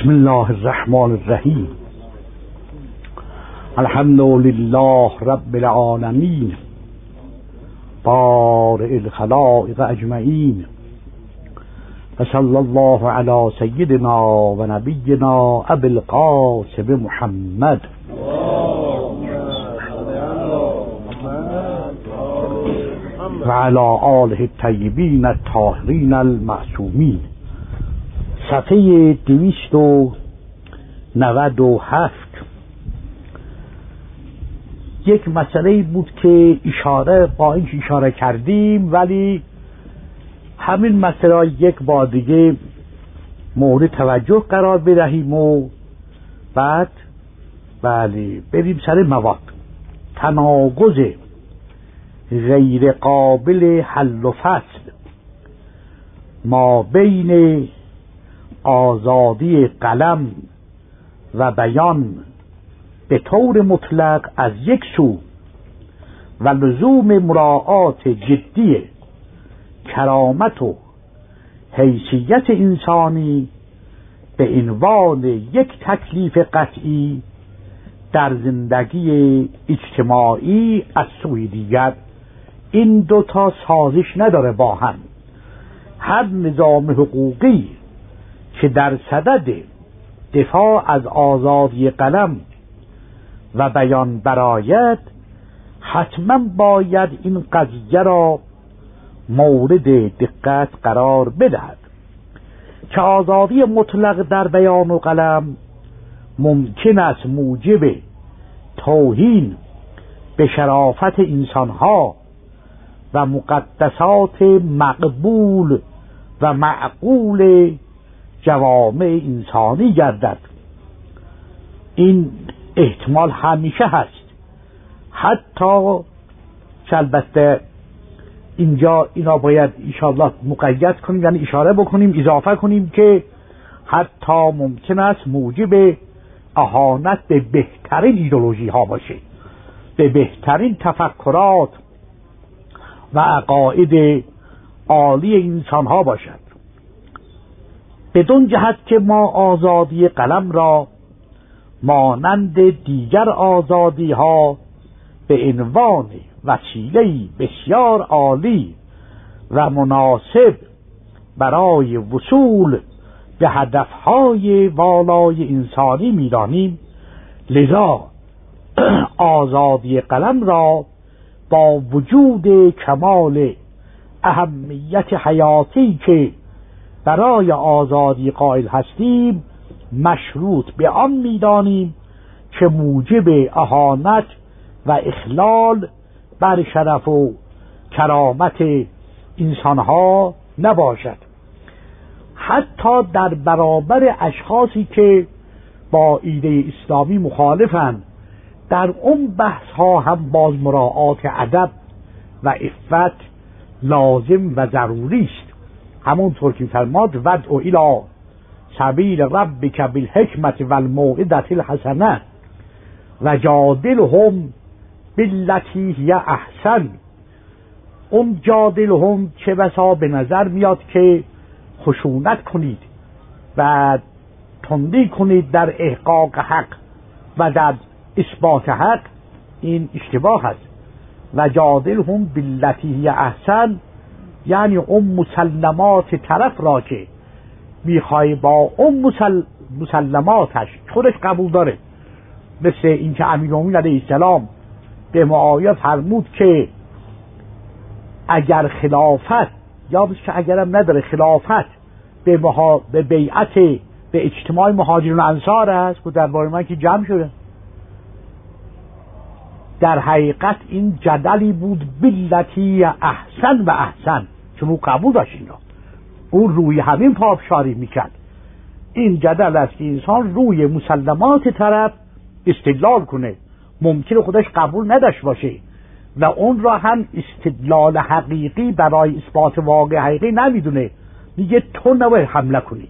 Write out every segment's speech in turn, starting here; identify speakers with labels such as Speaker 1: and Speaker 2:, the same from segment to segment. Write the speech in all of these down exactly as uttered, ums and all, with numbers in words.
Speaker 1: بسم الله الرحمن الرحیم. الحمد لله رب العالمین بارئ الخلائق اجمعین و صلی الله علی سیدنا و نبینا ابی القاسم محمد و علی آله الطیبین الطاهرین المعصومین. صفحه دویست و نود و هفت. یک مسئله بود که اشاره با اینکه اشاره کردیم، ولی همین مسئله یک بار دیگه مورد توجه قرار بدهیم و بعد بله بریم سر مواد. تناقض غیر قابل حل و فصل ما بین آزادی قلم و بیان به طور مطلق از یک سو و لزوم مراعات جدی کرامت و حیثیت انسانی به عنوان یک تکلیف قطعی در زندگی اجتماعی از سوی دیگر، این دوتا سازش نداره با هم. هر نظام حقوقی که در صدد دفاع از آزادی قلم و بیان برآید، حتما باید این قضیه را مورد دقت قرار بدهد که آزادی مطلق در بیان و قلم ممکن است موجب توهین به شرافت انسانها و مقدسات مقبول و معقول جوامع انسانی گردد. این احتمال همیشه هست، حتی که البته اینجا اینا باید انشاءالله مقید کنیم، یعنی اشاره بکنیم، اضافه کنیم که حتی ممکن است موجب اهانت به بهترین ایدئولوژی ها باشه، به بهترین تفکرات و عقاید عالی انسان ها باشد. بدون جهت که ما آزادی قلم را مانند دیگر آزادی ها به عنوان وسیله‌ای بسیار عالی و مناسب برای وصول به هدفهای والای انسانی می‌دانیم، لذا آزادی قلم را با وجود کمال اهمیت حیاتی که برای آزادی قائل هستیم، مشروط به آن می‌دانیم که موجب اهانت و اخلال بر شرف و کرامت انسانها نباشد. حتی در برابر اشخاصی که با ایده اسلامی مخالفند، در اون بحث ها هم باز مراعات ادب و عفت لازم و ضروری است. همونطور که فرماد ودع الی سبیل ربک بالحکمت و الموعظة الحسنه و جادلهم بالتی هی احسن. اون جادلهم چه بسا به نظر میاد که خشونت کنید و تندی کنید در احقاق حق و در اثبات حق، این اشتباه است. و جادلهم بالتی هی احسن یعنی اون مسلمات طرف را که میخوای با اون مسل... مسلماتش خودش قبول داره، مثل اینکه امیرالمومنین علیه السلام به معاویه فرمود که اگر خلافت، یا بس که اگرم نداره، خلافت به, مها... به بیعت به اجتماع مهاجرین و انصار است و درباره من که جمع شده. در حقیقت این جدلی بود بالتی احسن و احسن، چون او قبول داشت اینا، اون روی همین پافشاری میکرد. این جدل است که انسان روی مسلمات طرف استدلال کنه، ممکنه خودش قبول نداشت باشه و اون را هم استدلال حقیقی برای اثبات واقع حقیقی نمیدونه، میگه تو نباید حمله کنی،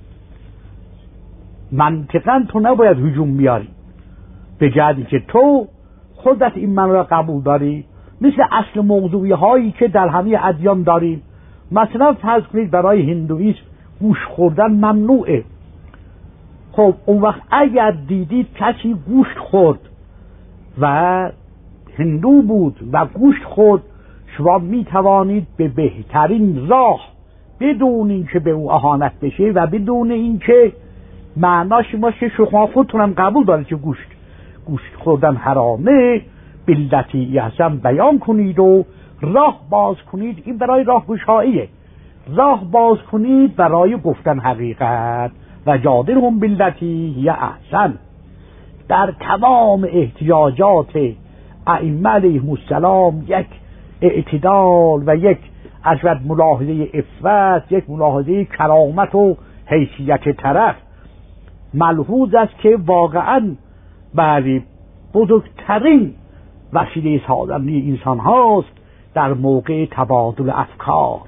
Speaker 1: منطقا تو نباید هجوم بیاری، به جهتی که تو خودت این من را قبول داری. مثل اصل موضوعی هایی که در همه ادیان داریم. مثلا فرض کنید برای هندویسم گوش خوردن ممنوعه، خب اون وقت اگر دیدید کسی گوشت خورد و هندو بود و گوشت خورد، شما می توانید به بهترین راه بدون اینکه به او اهانت بشه و بدون اینکه معناش باشه شما خودتونم قبول دارید که گوشت گوشت خوردن حرامه، بلتی احسن بیان کنید و راه باز کنید. این برای راه گشاییه، راه باز کنید برای گفتن حقیقت. و جادلهم بالتی هی احسن. در تمام احتیاجات ائمه علیهم السلام یک اعتدال و یک اشد ملاحظه عفت، یک ملاحظه کرامت و حیثیت طرف ملحوظ است که واقعا بله بزرگترین وسیله سازنده انسان هاست در موقع تبادل افکار،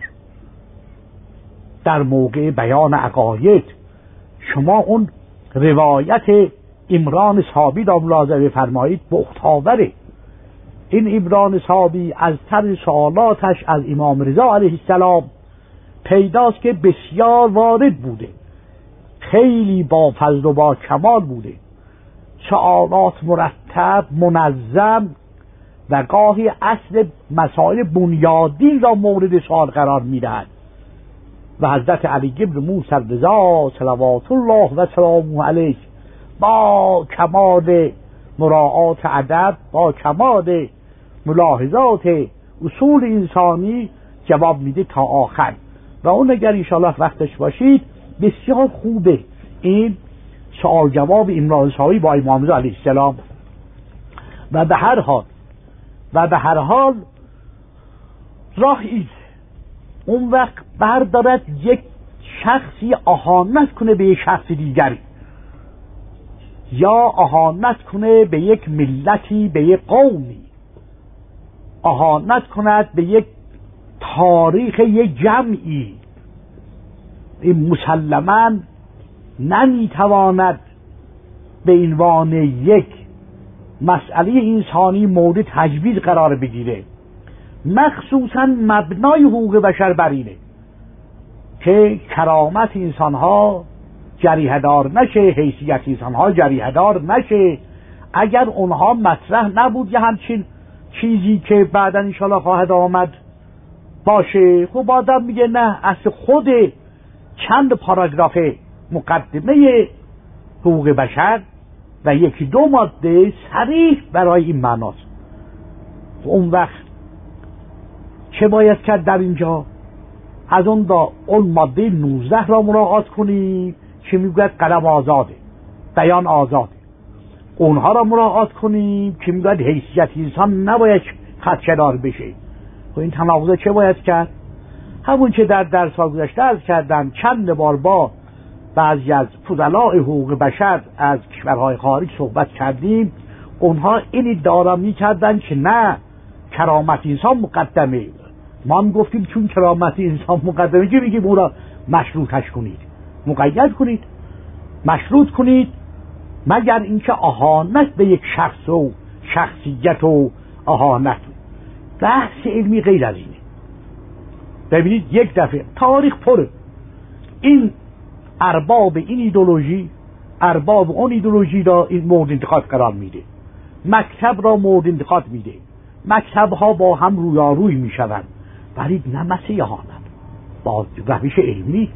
Speaker 1: در موقع بیان عقاید. شما اون روایت عمران صابی را ملاحظه بفرمایید، بختاوره. این عمران صابی از طرز سوالاتش از امام رضا علیه السلام پیداست که بسیار وارد بوده، خیلی با فضل و با کمال بوده، سوالات مرتب منظم و گاهی اصل مسائل بنیادی را مورد سوال قرار میدهد. و حضرت علی بن موسی رضا صلوات الله و سلامه علیه با کمال مراعات ادب، با کمال ملاحظات اصول انسانی جواب میده تا آخر. و اون اگر انشاءالله وقتش باشید بسیار خوبه این سوال جواب عمران صابی با امام رضا علیه السلام. و به هر حال و به هر حال راهی اون وقت بردارد یک شخصی اهانت کنه به یک شخص دیگری، یا اهانت کنه به یک ملتی، به یک قومی، اهانت کند به یک تاریخ یک جمعی، این مسلماً نمیتواند به عنوان یک مسئله انسانی مورد تجویز قرار بگیره. مخصوصاً مبنای حقوق بشر بر اینه که کرامت انسانها جریحه دار نشه، حیثیت انسانها جریحه دار نشه. اگر اونها مطرح نبود یه همچین چیزی که بعدا انشاءالله خواهد آمد باشه، خب آدم میگه نه، از خود چند پاراگراف مقدمه حقوق بشر و یکی دو ماده صریح برای این معناست. اون وقت چه باید کرد در اینجا؟ از اون دا اون ماده نوزده را مراعات کنید که میگوید قلم آزاده، بیان آزاده. اونها را مراعات کنیم که میگوید حیثیت انسان نباید خدشه‌دار بشه. خب این تناقض چه باید کرد؟ همون که در درس ها گذشته عرض کردم، چند بار با بعضی از فضلاء حقوق بشر از کشورهای خارج صحبت کردیم. اونها این ادعا را میکردن که نه، کرامت انسان مقدمه. ما هم گفتیم چون کرامت انسان مقدمه که میگیم او را مشروطش کنید، مقید کنید، مشروط کنید، مگر اینکه اهانت به یک شخص و شخصیت و اهانت. بحث علمی غیر از اینه. ببینید یک دفعه تاریخ پره، این ارباب این ایدئولوژی ارباب اون ایدئولوژی را این مورد انتقاد قرار میده، مکتب را مورد انتقاد میده، مکتب ها با هم رویاروی میشوند، ولی نه مسیح اهانت با روش علمی.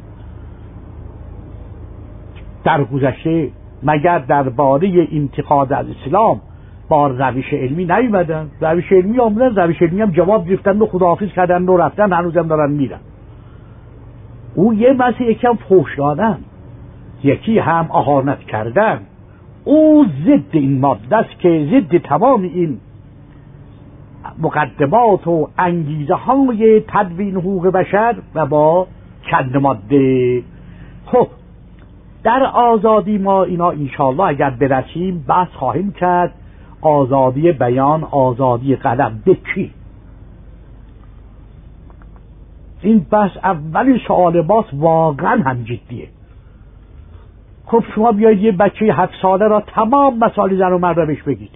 Speaker 1: در گذشته مگر درباره انتقاد از اسلام با روش علمی نیومدن؟ روش علمی آمدن، روش علمی هم جواب گرفتن و خداحافظ کردن و رفتن، هنوزم دارن میرن. او یه مسیح یکی هم فحش دادن، یکی هم اهانت کردن. او ضد این ماده است که ضد تمام این مقدمات و انگیزه های تدوین حقوق بشر و با چند ماده. خب در آزادی ما اینا انشاءالله اگر برسیم بحث خواهیم کرد. آزادی بیان، آزادی قلم به کی؟ این بحث اولی سوال باز واقعا هم جدیه. خب شما بیاید یه بچه هفت ساله را تمام مسائل زن و مرد را بهش بگید،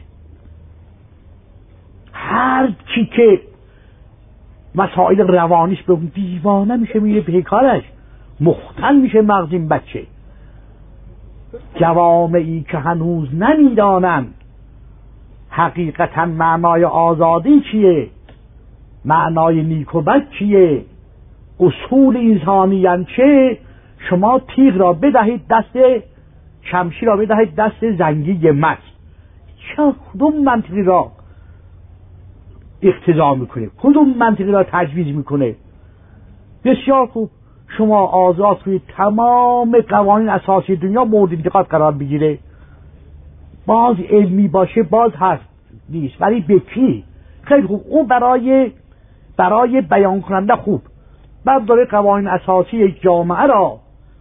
Speaker 1: هر چی که مسائل روانیش به اون دیوانه میشه، میره پیکارش، مختل میشه مغز این بچه. جوامعی که هنوز نمیدانند حقیقتا معنای آزادی چیه، معنای نیک و بد چیه، اصول انسانیت چه، شما تیغ را بدهید دست، شمشیر را بدهید دست زنگی مست. چه کدوم منطقی را اقتضا میکنه، کدوم منطقی را تجویز میکنه؟ بسیار خوب، شما آزاد کنید تمام قوانین اساسی دنیا مورد انتقاد قرار بگیره، باز علمی باشه باز هست نیست، ولی به کی؟ خیلی خوب، اون برای برای بیان کننده خوب، بعد داره قوانین اساسی یک جامعه را،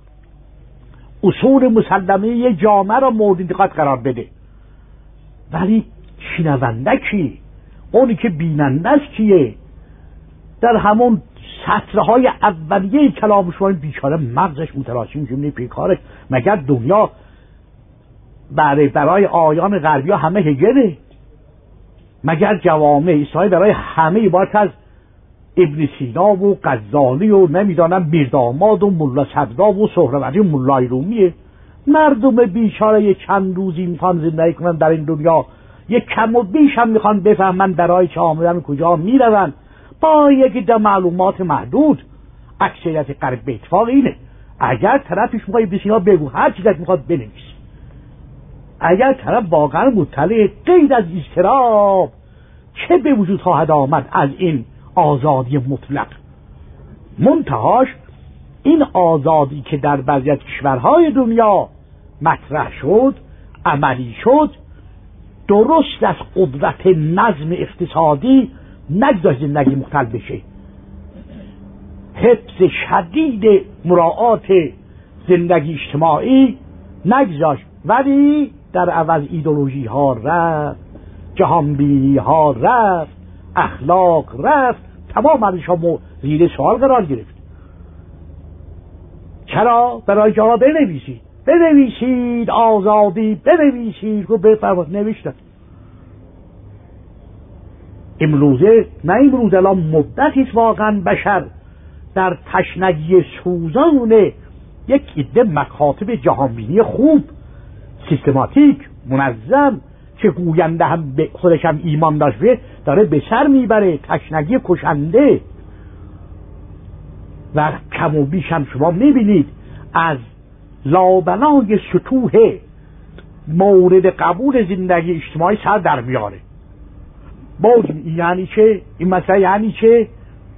Speaker 1: اصول مسلمه یک جامعه را مورد انتقاد قرار بده، ولی شنونده کی؟ اونی که بیننده است کیه؟ در همون سطرهای اولیه کلام شما بیچاره مغزش متلاشی میشه، پیکارش مگر دنیا برای برای آیان غربی ها همه هگله؟ مگر جوامع اسلامی برای همه عبارت از ابن سینا و غزالی و نمیدانم میرداماد و ملا صدرا و سهروردی و ملای رومیه؟ مردم بیچاره چند روزی میخوان زندگی کنن در این دنیا، یک کم و بیش هم میخوان بفهمن برای چه آمدن کجا میرون، با یک ده معلومات محدود. اکثریت غرب به اتفاق اینه، اگر طرفش میخواد ابن سینا بگو، هر چیزی میخواد بنویس، اگر طرف واقعا مطلع، غیر از اضطراب چه به وجود خواهد آمد از این آزادی مطلق؟ منتهاش این آزادی که در بعضی از کشورهای دنیا مطرح شد، عملی شد، درست از قدرت نظم اقتصادی نگذاشت زندگی مختل بشه، حفظ شدید مراعات زندگی اجتماعی نگذاشت، ولی در عوض ایدئولوژی ها رفت، جهانبینی ها رفت، اخلاق رفت، تمام ارزش ها زیر سوال قرار گرفت. چرا؟ برای جواب بنویسید، بنویسید آزادی، بنویسید رو بفرمایید، نوشتن. امروزه نه امروز، الان مدتی واقعا بشر در تشنگی سوزان یک عده مکاتب جهانبینی خوب، سیستماتیک، منظم، که گوینده هم به خودش هم ایمان داشته داره به سر میبره، تشنگی کشنده. و کم و بیش هم شما میبینید از لابلای سطوح مورد قبول زندگی اجتماعی سر در میاره. باز یعنی چه؟ این مسئله یعنی چه؟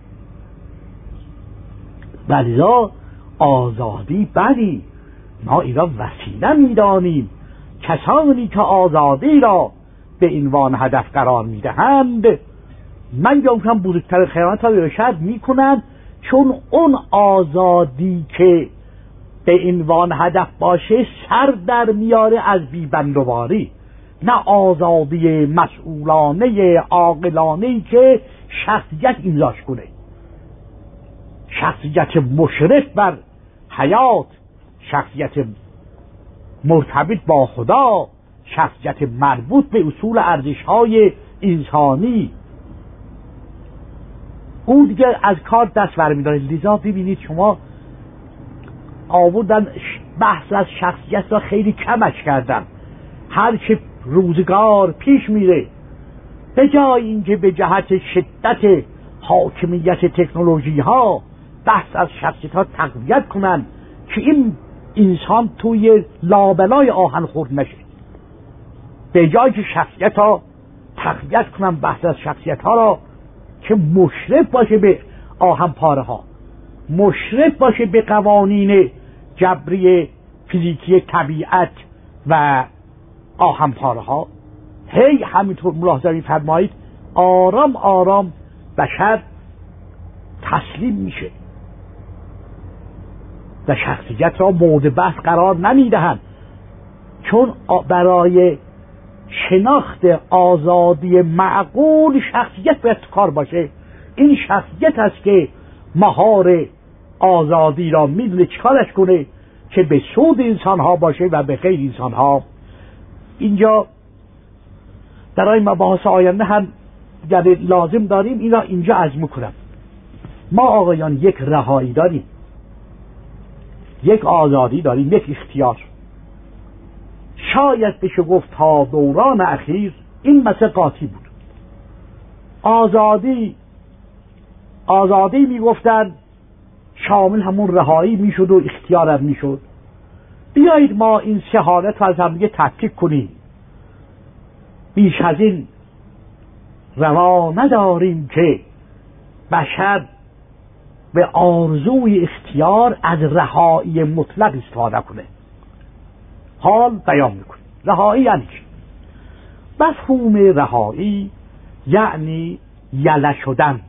Speaker 1: ولذا آزادی بلی، ما اینا وسیله میدانیم. کسانی که آزادی را به عنوان هدف قرار میدهند، من یمکن بزرگتر خیانت را ارشاد میکنند، چون اون آزادی که به عنوان هدف باشه سر در میاره از بیبندواری، نه آزادی مسئولانه عاقلانه‌ای که شخصیت امضاش کنه، شخصیت مشرف بر حیات، شخصیت مرتبط با خدا، شخصیت مربوط به اصول ارزش‌های انسانی. اون دیگه از کار دست برمی‌داره. لذا ببینید شما آوردن بحث از شخصیت را خیلی کمش کردن. هر چه روزگار پیش میره، به جای اینکه به جهت شدت حاکمیت تکنولوژی ها بحث از شخصیت ها تقویت کنن که این انسان توی لابلای آهن خورد نشه، به جای که شخصیت ها تقویت کنن بحث از شخصیت ها را که مشرف باشه به آهن پاره ها، مشرف باشه به قوانین جبری فیزیکی طبیعت و آهن پاره ها، هی همینطور ملاحظه می‌فرمایید آرام آرام بشر تسلیم میشه و شخصیت را مورد بحث قرار نمیدهند، چون برای شناخت آزادی معقول شخصیت باید تو کار باشه. این شخصیت است که مهار آزادی را میدونه چیکارش کنه که به سود انسان ها باشه و به خیر انسان ها. اینجا در این مباحث آینده هم یعنی لازم داریم این را اینجا عزم کنم. ما آقایان یک رهایی داریم، یک آزادی داریم، یک اختیار. شاید بشه گفت تا دوران اخیر این مسئله قاطی بود. آزادی آزادی میگفتن شامل همون رهایی میشد و اختیار هم میشد. بیایید ما این سه حالت رو از هم دیگه تفکیک کنیم. بیش از این روا نداریم که بشر به آرزوی اختیار از رهایی مطلق استفاده کنه. حال بیان میکنه. رهایی یعنی چی؟ مفهوم رهایی یعنی یله شدن،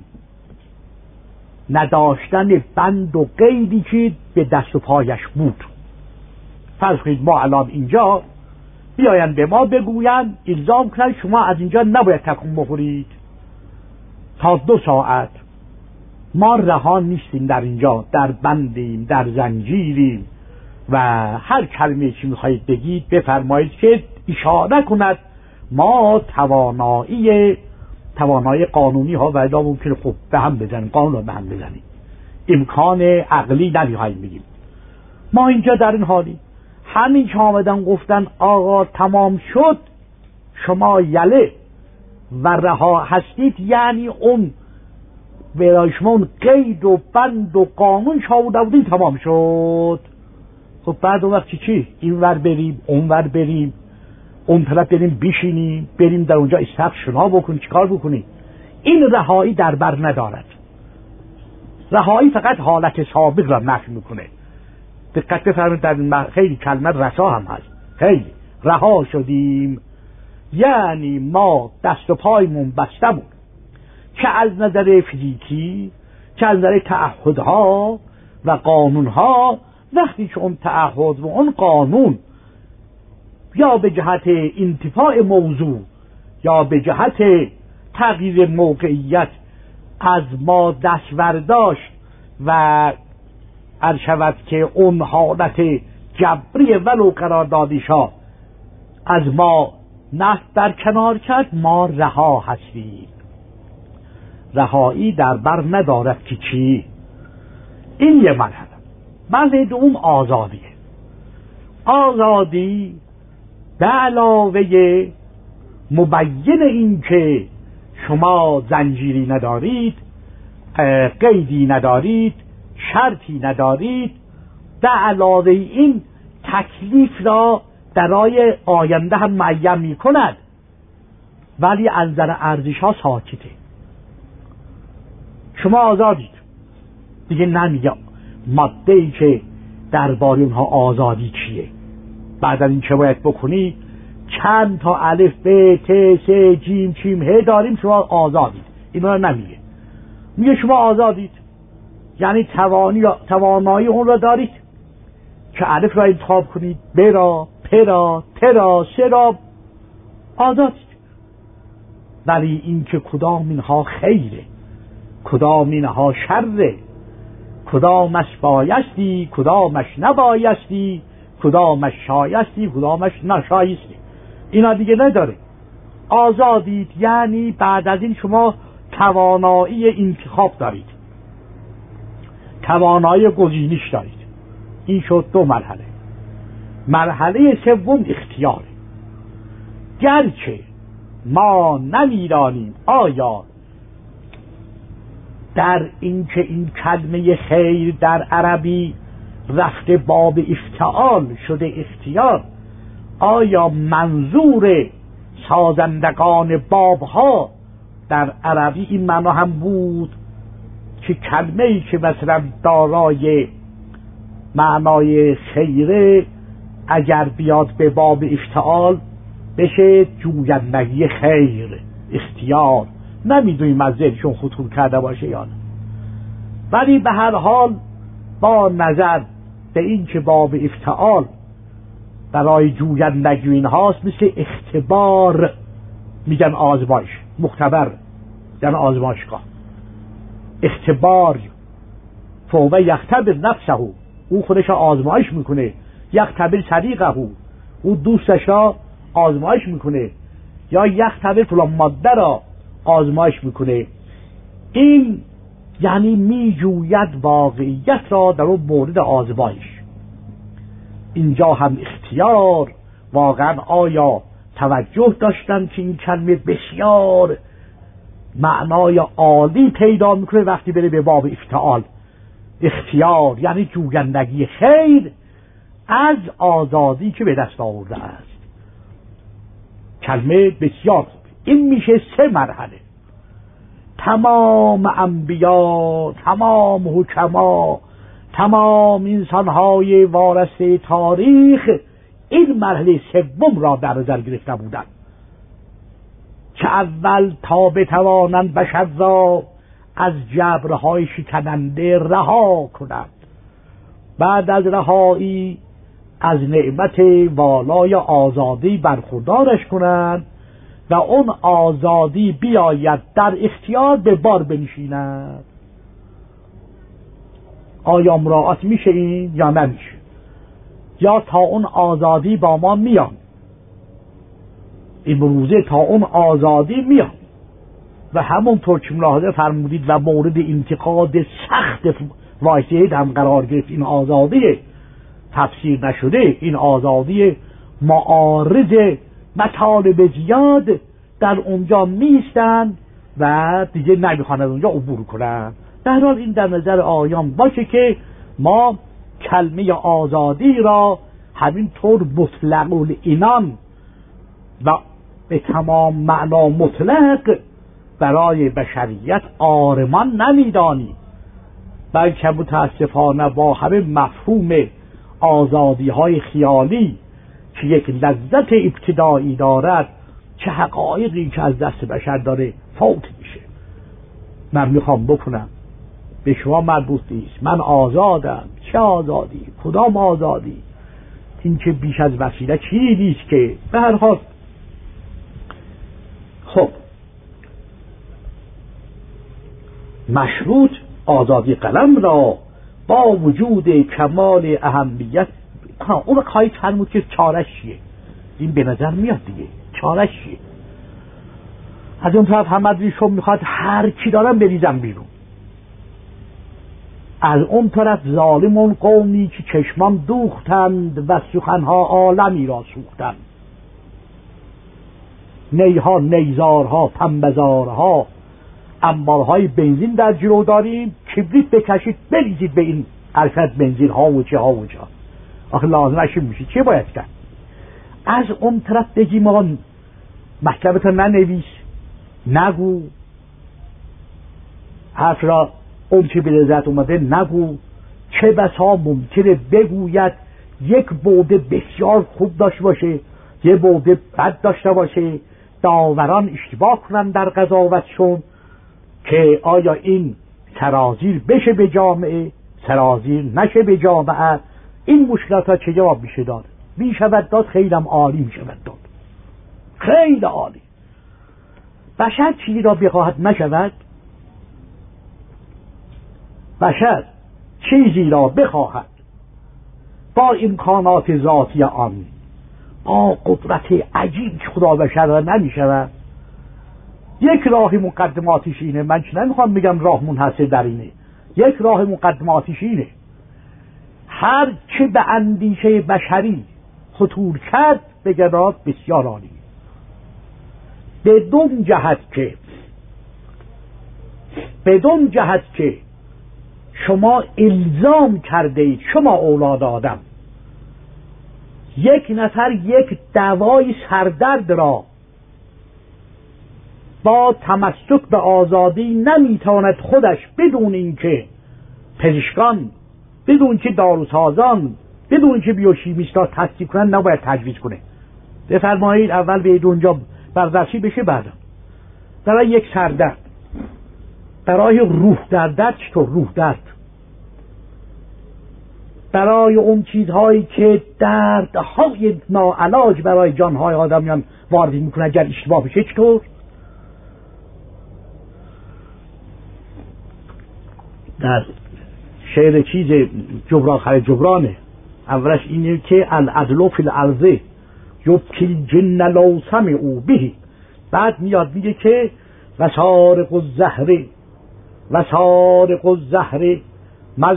Speaker 1: نداشتن بند و قیدی که به دست و پایش بود. فرض کنید ما الان اینجا بیاین به ما بگوین الزام کنن شما از اینجا نباید تکون بخورید تا دو ساعت. ما رها نیستیم، در اینجا در بندیم، در زنجیریم و هر کلمه چی میخواهید بگید بفرمایید که اشاره کند ما توانایی توانایی قانونی ها و الا ممکنه خب به هم بزنیم، قانون رو به هم بزنیم، امکان عقلی نمیخواهیم بگیم. ما اینجا در این حالی همین که آمدن گفتن آقا تمام شد شما یله و رها هستید، یعنی اون برای شما اون قید و بند و قانون شاوده بودین تمام شد. خب بعد اون وقتی چی؟ این ور بریم اون ور بریم، اون طرف بریم بشینیم، بریم در اونجا استخ شنا بکنیم، چیکار بکنیم؟ این رهایی در بر ندارد. رهایی فقط حالت سابق را نفی میکنه. دقت بفرمایید در این خیلی کلمه رسا هم هست. خیلی رها شدیم یعنی ما دست و پایمون بسته بود، چه از نظر فیزیکی چه از نظر تعهدها و قانونها. وقتی که اون تعهد و اون قانون یا به جهت انتفاع موضوع یا به جهت تغییر موقعیت از ما دست برداشت و عرض شود که اون حالت جبری ولو قراردادیشا از ما نفت در کنار کرد، ما رها هستیم. رهایی در بر ندارد که چی؟ این یه مرحله. مرحله دوم آزادیه. آزادی به علاوه مبین این که شما زنجیری ندارید، قیدی ندارید، شرطی ندارید، به علاوه این تکلیف را درای آینده هم معین می کند، ولی از نظر ارزش ها ساکته. شما آزادید دیگه، نمیگه ماده ای که درباره اونها آزادی چیه، بعد از این چه باید بکنی، چند تا الف ب ت س جیم چیم ه داریم، شما آزادید. اینا رو نمیگه. میگه شما آزادید یعنی توانی توانایی اون را دارید که الف را انتخاب کنید، ب را، پ را، ت را، س را، آزادید. ولی این که کدام اینها خیره، کدام اینها شره، کدامش بایستی، کدامش نبایستی، کدامش شایستی، کدامش نشایستی، اینا دیگه نداره. آزادید یعنی بعد از این شما توانایی انتخاب دارید، توانایی گزینش دارید. این شد دو مرحله. مرحله سوم اختیاره. گرچه ما نمیدانیم آیا در این که این کلمه خیر در عربی رفته باب افتعال شده اختیار، آیا منظور سازندگان بابها در عربی این معنا هم بود که کلمه‌ای که مثلا دارای معنای خیره اگر بیاد به باب افتعال بشه جویندگی خیر، اختیار؟ نمیدونیم از ذهنشون خطور کرده باشه یا نه، ولی به هر حال با نظر به این که باب افتعال برای جویندگی این هاست، مثل اختبار میگن آزمایش، مختبر یعنی آزمایشگاه. اختبار فوق یختبر نفسه، او خودش آزمایش میکنه، یختبر صدیقه، او دوستش را آزمایش میکنه، یا یختبر فلان ماده را آزمایش میکنه. این یعنی میجوید واقعیت را در اون مورد آزمایش. اینجا هم اختیار واقعا آیا توجه داشتن که این کلمه بسیار معنای عالی پیدا میکنه وقتی بره به باب افتعال، اختیار یعنی جویندگی خیر از آزادی که به دست آورده است. کلمه بسیار خوب. این میشه سه مرحله. تمام انبیا، تمام حکما، تمام انسانهای وارثه تاریخ این مرحله سوم را در نظر گرفته بودند که اول تا بتوانند بشر را از جبرهای شکننده رها کنند، بعد از رهایی از نعمت والای آزادی برخوردارش کنند و اون آزادی بیاید در اختیار به بار بنشیند. آیا مراعات میشه این یا نمیشه؟ یا تا اون آزادی با ما میان، این روزه تا اون آزادی میان و همونطور که ملاحظه فرمودید و مورد انتقاد سخت وایسید هم قرار گرفت، این آزادی تفسیر نشده، این آزادی معارض مطالب زیاد در اونجا میستن و دیگه نمیخوان از اونجا عبور کنن. در حال این در نظر آیان باشه که ما کلمه آزادی را همینطور مطلق العنان و به تمام معنا مطلق برای بشریت آرمان نمیدانیم، بلکه متاسفانه با همه مفهوم آزادی های خیالی که یک لذت ابتدایی دارد، چه حقایقی که از دست بشر داره فوت میشه. من میخوام بکنم به شما مربوط نیست، من آزادم. چه آزادی؟ کدام آزادی؟ این که بیش از وسیله چیزی نیست که به هر حال. خب مشروط آزادی قلم را با وجود کمال اهمیت، ها اون خواهید فرمود که چارش چیه؟ این به نظر میاد دیگه، چارش چیه؟ از اون طرف محمد ریشم میخواد هر کی دارم بریزم بیرون، از اون طرف ظالمون قومی که چشمان دوختند و سخنها عالمی را سوختند، نیها نیزارها پنبزارها انبارهای بنزین در جلو داریم، کبریت بکشید بریزید به این ارشد بنزین ها و چه ها و چه ها. آخه لازمش میشه چه باید کرد؟ از اون طرف بگیم آقا محکمتا ننویس، نگو حرف را اون چه به لذت اومده نگو، چه بسا ممکنه بگوید یک بوده بسیار خوب داشته باشه، یه بوده بد داشته باشه، داوران اشتباه کنن در قضاوتشون که آیا این سرازیر بشه به جامعه، سرازیر نشه به جامعه. این مشکلات ها چه جواب میشه داد؟ میشود داد، خیلی هم عالی میشود داد، خیلی عالی. بشر چیزی را بخواهد نشود، بشر چیزی را بخواهد با امکانات ذاتی آن، با قدرت عجیب که خدا بشر را نمیشود. یک راه مقدماتیش اینه، من چه نمیخوام بگم راه منحصر در اینه، یک راه مقدماتیش اینه هر چه به اندیشه بشری خطور کرد بگراد بسیار عالی، بدون جهت که بدون جهت که شما الزام کرده اید شما اولاد آدم یک نفر یک دوای سردرد را با تمسک به آزادی نمیتواند خودش بدون اینکه پزشکان، بدون که داروسازان، بدون که بیوشیمیستا تصدیق کنن نباید تجویز کنه. بفرمایید اول به اونجا بررسی بشه، بعدا برای یک سردرد، برای روح درد، چطور روح درد، برای اون چیزهایی که دردهای ناعلاج برای جانهای آدمیان وارد میکنه اگر اشتباه بشه چطور؟ در شعر چیز جبران خرید جبرانه اولش اینه که العدل فی الارض یبکی جن لو سمعوا به، بعد میاد میگه که وسارق الزهر وسارق الزهر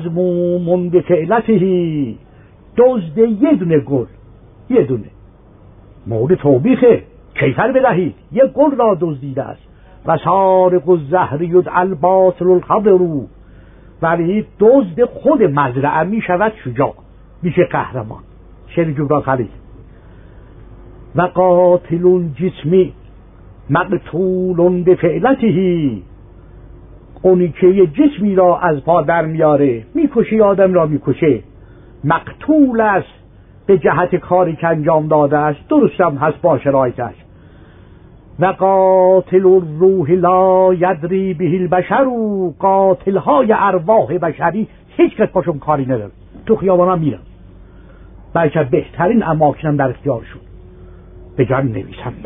Speaker 1: مذموم بفعلته، دزد یه دونه گل، یه دونه مورد توبیخه. کیفر بدهید، یک گل را دزدیده است و سارق الزهر یدعی الباطل الخبر، ولی دزد خود مزرعه می شود شجاع، میشه قهرمان. شعر جبران خلیل. و قاتل جسمی مقتول به فعلته، اونی که یه جسمی را از پا در میاره، میکشه، آدم را میکشه، مقتول است به جهت کاری که انجام داده است، درست هم هست با شرایطش. و قاتل الروح لا یدری به البشر، قاتل های ارواح بشری هیچ کس پاشون کاری نداره، تو خیابان هم میرن، بلکه بهترین اماکن هم در اختیار شد. به جان نویسنده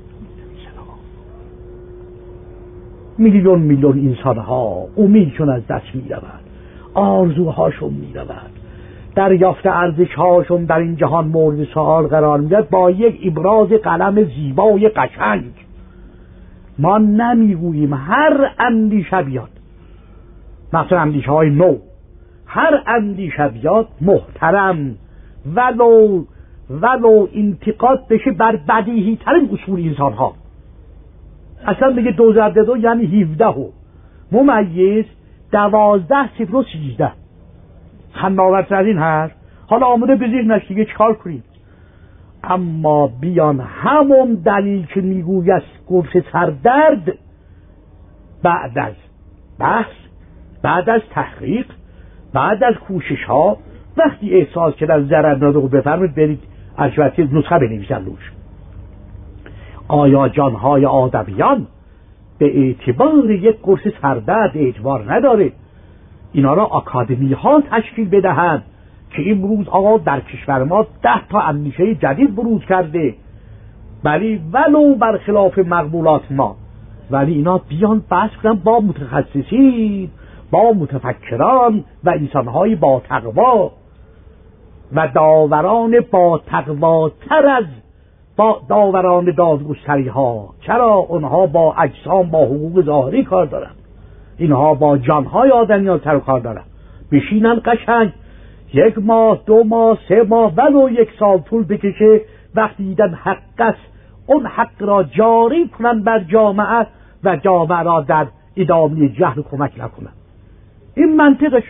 Speaker 1: میلیون میلیون انسان ها امیدشون از دست میرود، آرزوهاشون میرود، دریافت ارزش هاشون در این جهان مورد سؤال قرار میدهد با یک ابراز قلم زیبای قشنگ. ما نمیگوییم هر اندیشه بیاد، مثلا اندیشه های نو، هر اندیشه بیاد محترم، ولو ولو انتقاد بشه بر بدیهی ترین اصول انسان ها. اصلا بگه دو ضرب دو یعنی هفده و ممیز دوازده صفر و سیزده، خناورتر از این هست. حالا آمده به ذهنش دیگه چکار کنیم؟ اما بیان همون دلیل که میگوید قرص سردرد، بعد از بحث، بعد از تحقیق، بعد از کوشش ها، وقتی احساس کردن ضرر نداره بفرمید برید البته نسخه بنویسن روش. آیا جانهای آدمیان به اعتبار یک قرص سردرد اعتبار نداره؟ اینا را آکادمی ها تشکیل بدهند که امروز آقا در کشور ما ده تا اندیشه جدید بروز کرده، ولی ولو برخلاف مقبولات ما، ولی اینا بیان بحث کنن با متخصصین، با متفکران و انسانهای با تقوا و داوران با تقوا تر از با داوران دادگستری ها. چرا؟ اونها با اجسام، با حقوق ظاهری کار دارن، اینها با جانهای آدمیان سر و کار دارن. بشینن قشنگ یک ماه، دو ماه، سه ماه، ولو یک سال طول بکشه، وقتی دیدن حق است اون حق را جاری کنن بر جامعه و جامعه را در ادامه جهل کمک نکنن. این منطقش،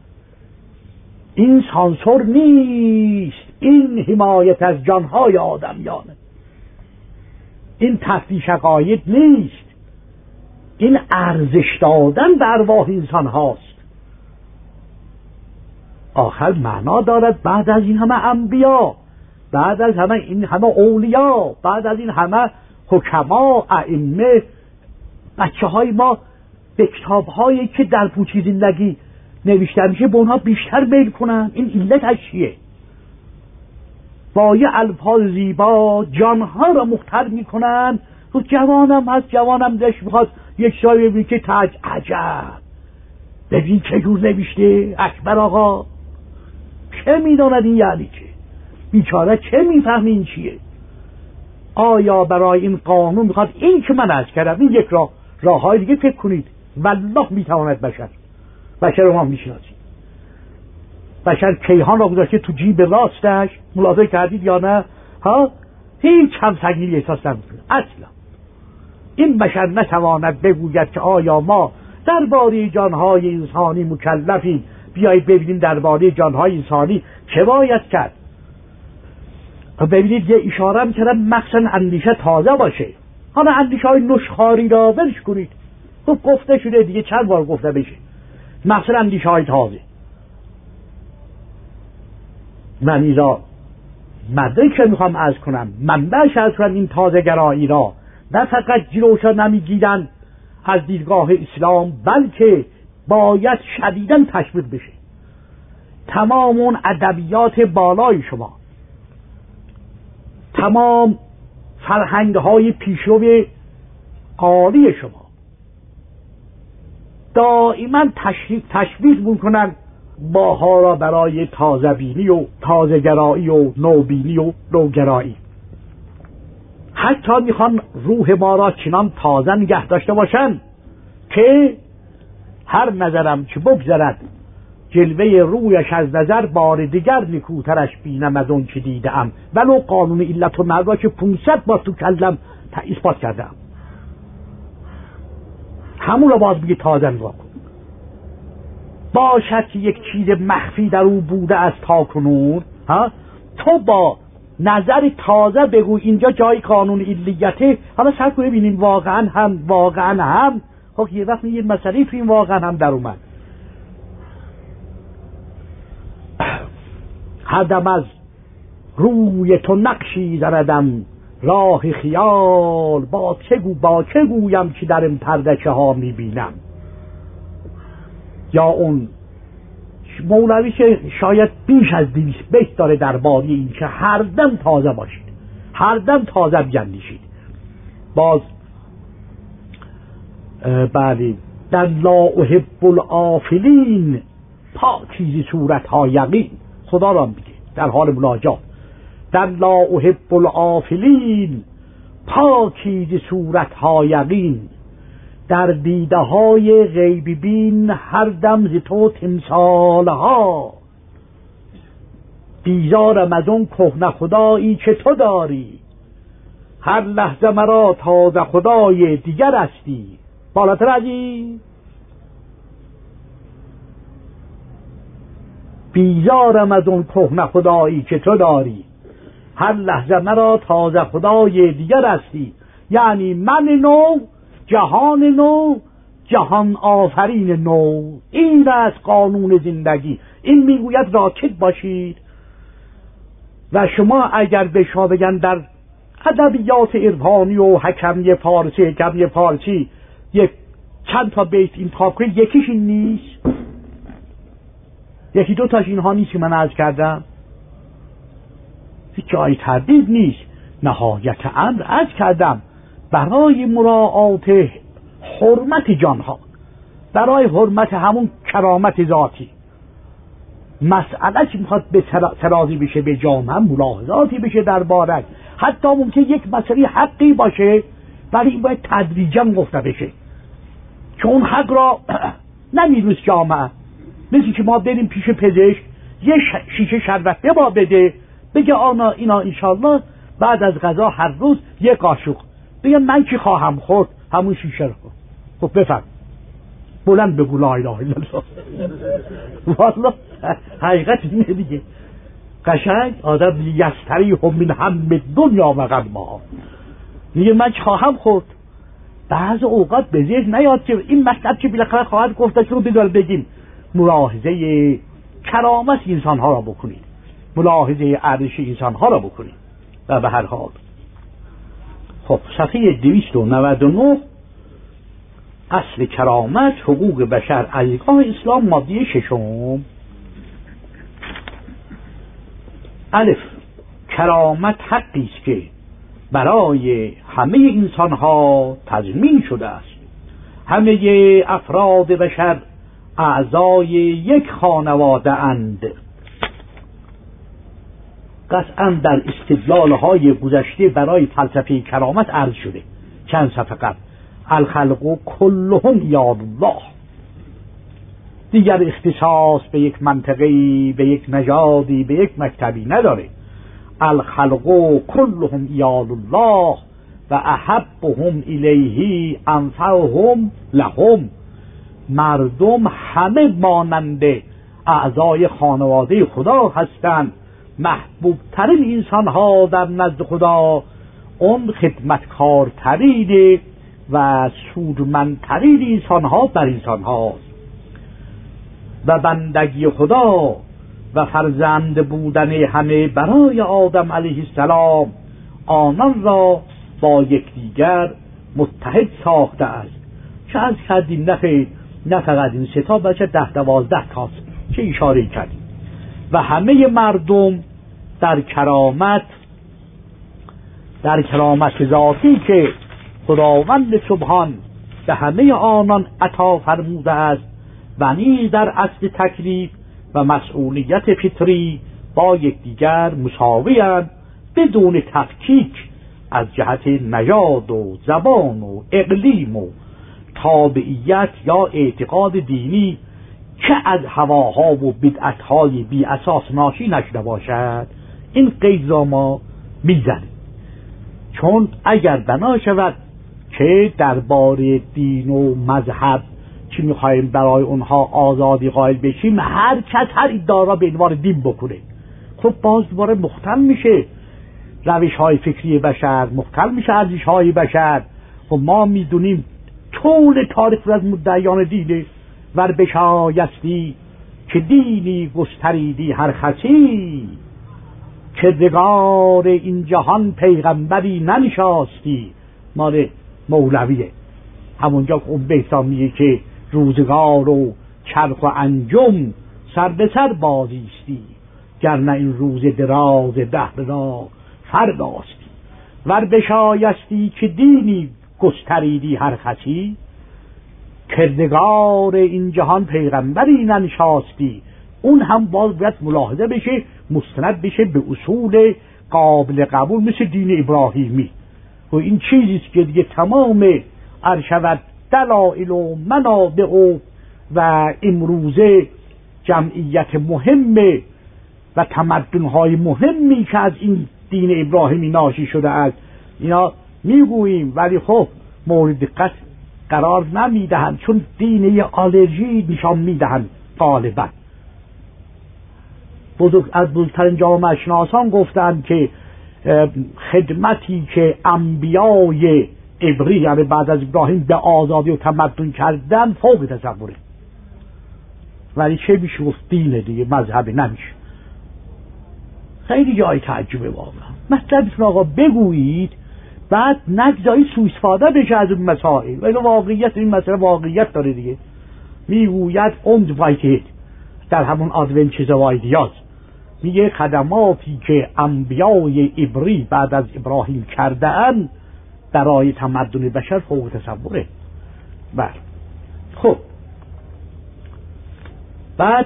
Speaker 1: این سانسور نیست، این حمایت از جانهای آدمیانه، این تفتیش عقاید نیست، این ارزش دادن به ارواح انسان هاست. آخر معنا دارد بعد از این همه انبیا، بعد از همه این همه اولیا، بعد از این همه حکما، ائمه، بچه های ما به کتاب هایی که در پوچی زندگی نوشته میشه به اونها بیشتر میل کنن. این علتش چیه؟ با یه الفاظ زیبا جانها را مختل میکنن. تو جوانم هست، جوانم داشت میخواد یک شای ببینی که تاج عجب ببین چجور نوشته اکبر آقا، چه میداند این یعنی چه؟ بیچاره چه میفهمی این چیه؟ آیا برای این قانون میخواد این که من عرض کردم این یک راه راه های دیگه فکر کنید؟ والله میتواند بشر بشر رو ما میشناسید. بشر کیهان را گذاشته تو جیب راستش، ملاحظه کردید یا نه؟ ها هیچ هم سنگینی احساس نمیکنه اصلا. این بشر نتواند بگوید که آیا ما درباره جانهای انسانی مکلفیم، بیایید ببینیم درباره جانهای انسانی چه باید کرد. ببینید یه اشاره میکردم مخصوصا اندیشه تازه باشه. حالا اندیشه های نشخاری را ولش کنید، خب گفته شده دیگه، چند بار گفته بشه. مخصوصا اندیشه های تازه من این را مدرک که میخوام عرض کنم، منبعش عرض کنم این تازه گرایی را نه فقط جلوشا نمیگیرن از دیدگاه اسلام، بلکه باید شدیداً تشویق بشه. تمام اون ادبیات بالای شما، تمام فرهنگ های پیشرو عالی شما دائما تشویق میکنن باها را برای تازه بینی و تازه گرایی و نوبینی و نوگرایی. حتی میخوان روح ما را چنان تازه نگه داشته باشن که هر نظرم که بگذرد جلوه رویش از نظر بار دیگر نکوترش بینم از اون که دیدم، ولو قانون علت و مردا که پونصد بار تو کلم اثبات کردم. همون رو باز بگی تازه نگاه کن. باشد که یک چیز مخفی در او بوده از تا کنون، ها تو با نظر تازه بگو اینجا جای قانون علیته. حالا سر کنه ببینیم واقعا هم واقعا هم خب یه وقت یه مسئله تو این واقعا هم در اومد. هر دم از روی تو نقشی زندم راه خیال، با چه گو با چه گویم که در این پردچه ها میبینم. یا اون مولوی که شاید بیش از دویست بیت داره درباره این که هر دم تازه باشید، هر دم تازه بیندیشید. باز بله در لا احب الافلین پاکیزه صورت ها یقین، خدا را میگه در حال مناجات، در لا احب الافلین پاکیزه صورت ها یقین، در دیده های غیبی بین هر دم ز تو تمثال ها، بیزارم از اون کهنه خدایی که تو داری، هر لحظه مرا تازه خدای دیگر هستی. بالاتر از این بیزارم از اون کهنه خدایی که تو داری، هر لحظه مرا تازه خدای دیگر هستی. یعنی من نو، جهان نو، جهان آفرین نو. این است قانون زندگی. این میگوید راکد باشید. و شما اگر به شما بگن در ادبیات عرفانی و حکمی فارسی حکمی فارسی یک چند تا بیت این تاب کنید، یکیش این نیست، یکی دو تاش اینها نیست که من عرض کردم، هیچ جای تردید نیست. نهایت امر عرض کردم برای مراعات حرمت جانها، برای حرمت همون کرامت ذاتی، مسئله که میخواد به ترازی بشه به جام هم ملاحظاتی بشه دربارش. حتی ممکن یک مسئله حقی باشه ولی این باید تدریجا گفته بشه، چون اون حق را نمیدوز جامعه. مثل که ما بریم پیش پزشک یه شیشه شربت به ما بده، بگه آنا اینا انشالله بعد از غذا هر روز یه قاشق، بگه من چی خواهم خورد همون شیشه رو. خب بفهم بلند بگو لا اله الا الله. والله حقیقت اینه دیگه. قشنگ آدم یستری هم من هم دنیا و غمها، میگه من چی خواهم خورد. بعض اوقات به ذهن نیاد که این مطلب که بالاخره خواهد گفته رو بدال بگیم. ملاحظه کرامت انسان ها را بکنید، ملاحظه ارزش انسان ها را بکنید. و به هر حال خب صفحه دویست و نود و نه اصل کرامت حقوق بشر از دیدگاه اسلام، ماده ششم. الف، کرامت حقی است که برای همه انسان ها تضمین شده است. همه افراد بشر اعضای یک خانواده اند. قطعا در استدلال های گذشته برای فلسفه کرامت عرض شده چند صفحه قبل. الخلق کلهم یاد الله، دیگر اختصاص به یک منطقه‌ای، به یک نژادی، به یک مکتبی نداره. الخلق کلهم یاد الله و احبهم الیه انفعهم لهم. مردم همه مانند اعضای خانواده خدا هستند. محبوب ترین انسان ها در نزد خدا اون خدمتکارترین و سودمندترین انسان ها بر انسان ها و بندگی خدا و فرزند بودن همه برای آدم علیه السلام آنان را با یکدیگر متحد ساخته است. چه از کردیم نخیر، نه فقط این سه تا بچه ده دوازده تاست چه اشاره کردیم. و همه مردم در کرامت در کرامت ذاتی که خداوند سبحان به همه آنان عطا فرموده است و نیز در اصل تکلیف و مسئولیت فطری با یکدیگر مساوی‌اند بدون تفکیک از جهت نژاد و زبان و اقلیم و تابعیت یا اعتقاد دینی که از هواها و بدعتهای بی اساس ناشی نشده باشد. این قید را ما میزنیم، چون اگر بنا شود که درباره دین و مذهب چی میخوایم برای اونها آزادی قائل بشیم، هر کس هر ادعا را به عنوان دین بکنه، خب باز دوباره مختل میشه روش های فکری بشر، مختل میشه ارزش های بشر. و ما میدونیم طول تاریخ از مدعیان دینه ور بشایستی که دینی گستریدی هر خسی، کردگار این جهان پیغمبری ننشاستی. مال مولویه، همونجا که اون بهتا میگه که روزگار و چرخ و انجم سر به سر بازیستی، گرنه این روز دراز دهر را فرداستی. ور بشایستی که دینی گستریدی هر خسی، کردگار این جهان پیغمبری ننشاستی. اون هم باز باید ملاحظه بشه، مستند بشه به اصول قابل قبول مثل دین ابراهیمی. و این چیزیست که دیگه تمام ارشود دلائل و منابع و, و امروزه جمعیت مهمه و تمدن‌های مهمی که از این دین ابراهیمی ناشی شده است اینا میگوییم، ولی خب مورد دقت قرار نمیدهند، چون دینه آلرژی نشان میدهند. غالبا بزرگ از بزرگترین جامعه شناسان گفتند که خدمتی که انبیای عبری یعنی بعد از ابراهیم به آزادی و تمدن کردن فوق تصوره، ولی چه میشه گفت دینه دیگه، مذهب نمیشه. خیلی جای تعجبه واقعا. مطلبتون آقا بگویید، بعد نگذارید سوء استفاده بشه از اون مسائل. ولی واقعیت این مسئله واقعیت داره دیگه. میگوید اوند وایتید در همون آدونچیز و ایدیاز، میگه خدماتی که انبیای عبری بعد از ابراهیم کرده‌اند برای تمدن بشر فوق تصوره. بله خب بعد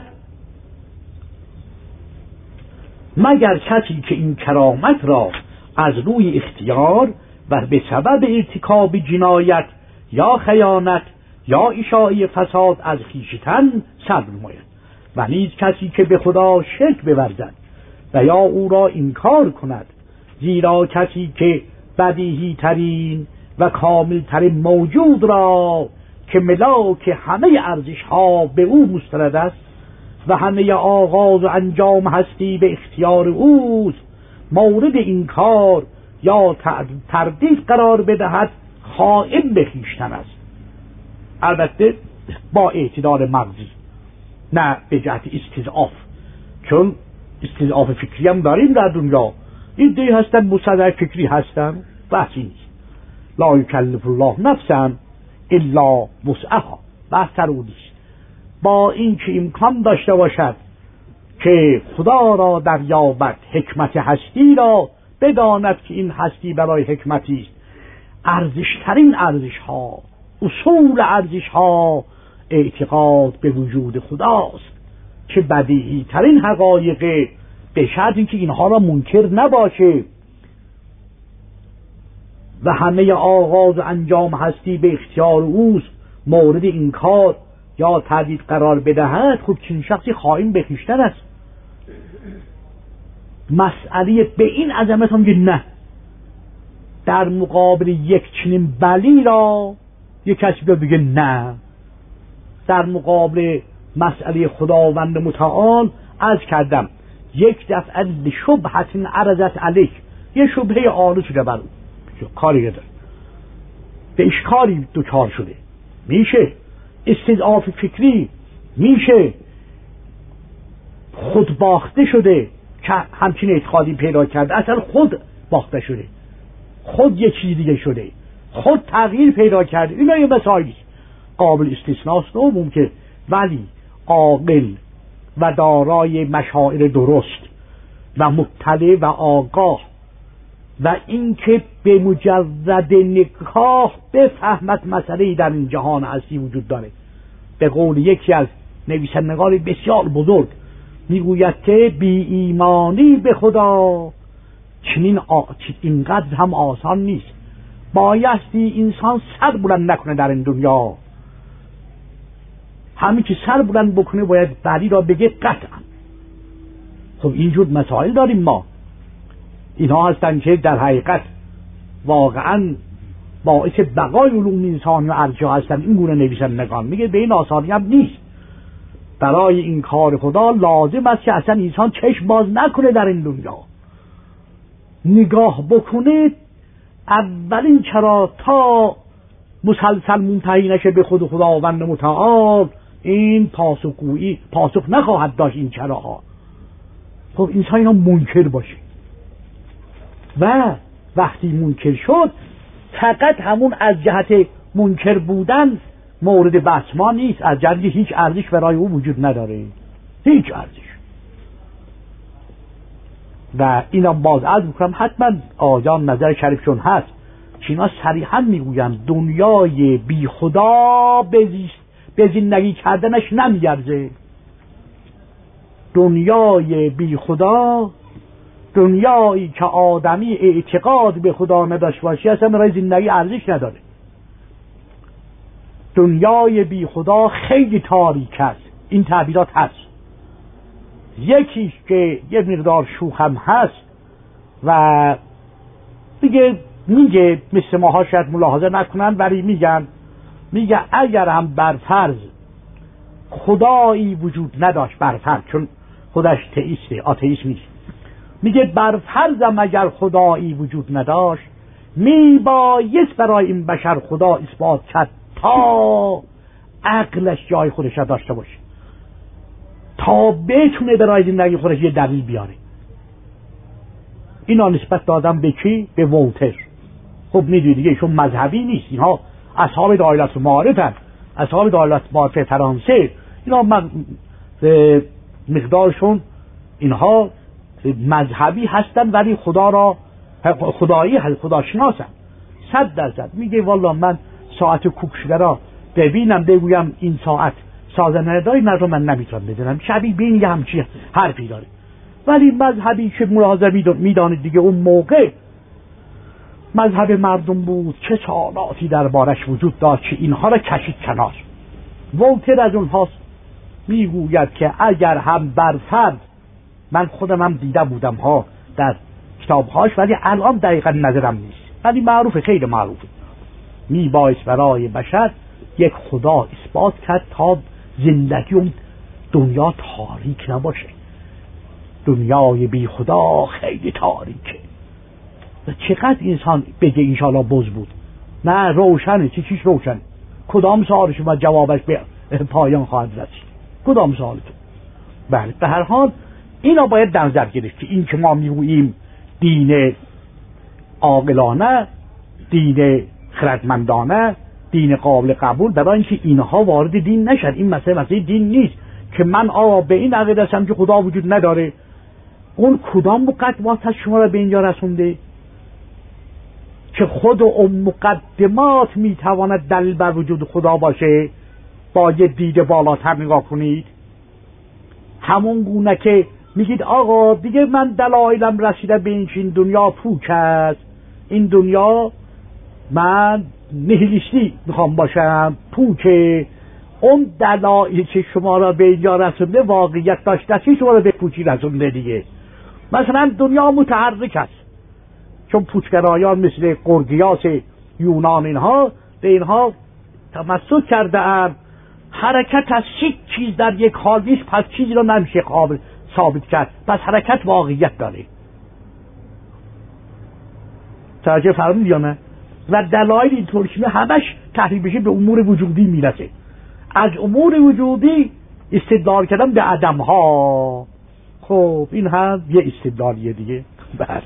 Speaker 1: مگر کسی که این کرامت را از روی اختیار و به سبب ارتکاب جنایت یا خیانت یا اشاعه فساد از خویشتن صبر نماید، و نیز کسی که به خدا شرک بورزد و یا او را انکار کند، زیرا کسی که بدیهی ترین و کامل ترین موجود را که ملاک همه ارزش ها به او مستند است و همه آغاز و انجام هستی به اختیار اوست، مورد انکار یا تردید قرار بدهد، خائن به خویشتن است. البته با اعتدال مغزی، نه به جهت استضعاف، چون استضعاف فکری هم داریم در دنیا. این دی هستن مستضعف فکری هستن، بحثی نیست. لا یکلف الله نفسا الا وسعها، بحث تر او نیست. با این که امکان داشته باشد که خدا را دریابد، حکمت هستی را بداند که این هستی برای حکمتی است، ارزشترین ارزش ها، اصول ارزش ها اعتقاد به وجود خداست که بدیهی ترین حقایق، به شرطی که اینها را منکر نباشه، و همه آغاز و انجام هستی به اختیار اوست، مورد انکار یا تردید قرار بدهد، خود چنین شخصی خائن به خویشتن است. مسئله به این عظمت هم که نه، در مقابل یک چنین بلی را یک کسی بگه نه، در مقابل مسئله خداوند متعال عرض کردم یک دفعه به شبهت عرضت علیک، یه شبهه آلو شده بر اون کاری داره، به اشکالی دوچار شده، میشه استضعاف فکری، میشه خود باخته شده که همچین اعتقادی پیدا کرده، اصلا خود باخته شده، خود یک چیز دیگه شده، خود تغییر پیدا کرده. اینا یه مسائلی قابل استثناست و ممکن، ولی عاقل و دارای مشاعر درست و مطلع و آگاه و اینکه به مجرد نگاه بفهمد مسئله در این جهان هستی وجود داره. به قول یکی از نویسندگان بسیار بزرگ میگوید که بی ایمانی به خدا چنین آ... اینقدر هم آسان نیست، بایستی انسان سر بلند نکنه در این دنیا همین که سر بلند بکنه باید بلی را بگه قطعا. خب اینجور مسائل داریم ما. اینها هستن که در حقیقت واقعا باعث بقای علوم انسانی و ارجاع هستن. این گونه نویسندگان میگه به این آسانی هم نیست. برای این کار خدا لازم است که اصلا انسان چشم باز نکنه در این دنیا، نگاه بکنه اولین چرا تا مسلسل منتهی نشه به خود خداوند متعال، این پاسخگویی پاسخ نخواهد داشت این چراها. خب انسان اینا منکر باشه و وقتی منکر شد فقط همون از جهت منکر بودن مورد بحث ما نیست، از جهت هیچ ارزش برای او وجود نداره، هیچ ارزش. و اینا باز عرض میکنم حتما آجان نظر شریفشون هست چینا صریحا میگویم دنیای بی خدا به زندگی کردنش نمیارزه. دنیای بی خدا، دنیایی که آدمی اعتقاد به خدا نداشت باشه اصلا برای زندگی ارزش نداره. دنیای بی خدا خیلی تاریک است. این تعبیرات هست. یکیش که یه مقدار شوخ هم هست و دیگه میگه مثل ماها شاید ملاحظه نکنن ولی میگن میگه اگر هم برفرض خدایی وجود نداشت، برفرض چون خودش تئیسته، آتئیسم نیست، میگه برفرضم اگر خدایی وجود نداشت میبایست برای این بشر خدا اثبات کرد تا عقلش جای خودش داشته باشه، تا بتونه برای زندگی خودش یه دلیل بیاره. اینا نسبت دادم به کی؟ به ولتر. خب میدونی دیگه ایشون مذهبی نیست، اینها اصحاب دایلت معارف هست، اصحاب دایلت معارف فرانسه، اینا مقدارشون اینها مذهبی هستن ولی خدا را خدایی هست، خدا شناسن صد درصد. میگه والا من ساعت کوکشگر را ببینم بگویم این ساعت سازنده داری نه رو من نمیتونم بدونم، شبیه بین یه همچی حرفی داره. ولی مذهبی که ملاحظه میدانید دیگه اون موقع مذهب مردم بود، چه سوالاتی دربارش وجود داشت که اینها را کشید کنار. ولتر از اونهاست، میگوید که اگر هم برفرض، من خودم هم دیده بودم ها در کتابهاش ولی الان دقیقا نظرم نیست ولی معروفه، خیلی معروفه، میبایست برای بشر یک خدا اثبات کرد تا زندگی اون دنیا تاریک نباشه. دنیای بی خدا خیلی تاریکه و چقدر انسان بگه انشالله بز بود، نه روشنه، چی چیش روشنه، کدام سوالش و جوابش به پایان خواهد رسید، کدام سوالتون. بله به هر حال اینا باید در نظر گرفت که این که ما میگوییم دین عاقلانه، دین خردمندانه، دین قابل قبول، برای اینکه اینها وارد دین نشن. این مسئله مسئله دین نیست که من آقا به این عقیده هستم که خدا وجود نداره. اون کدام مقدمات شما را به اینجا رسونده که خود اون مقدمات میتواند دلیل بر وجود خدا باشه؟ با یه دید بالاتر نگاه کنید. همون گونه که میگید آقا دیگه من دلایلم رسیده به این این دنیا پوچ است، این دنیا من نهیلیستی میخوام باشم، پوچه. اون دلایلی که شما را به اینجا رسونده واقعیت داشته که شما را به پوچی رسونده دیگه. مثلا دنیا متحرک است چون پوچگرایان مثل قرگیاس یونان اینها به اینها تمسک کرده اند حرکت از هیچ چیز در یک حال نیست، پس چیزی را نمیشه قابل ثابت کرد، پس حرکت واقعیت داره. توجه فرمودید یا نه؟ و دلایل اینطور که همش تحریف بشه به امور وجودی میرسه. از امور وجودی استدلال کردن به عدم ها، خب این هم یه استدلالیه دیگه. بله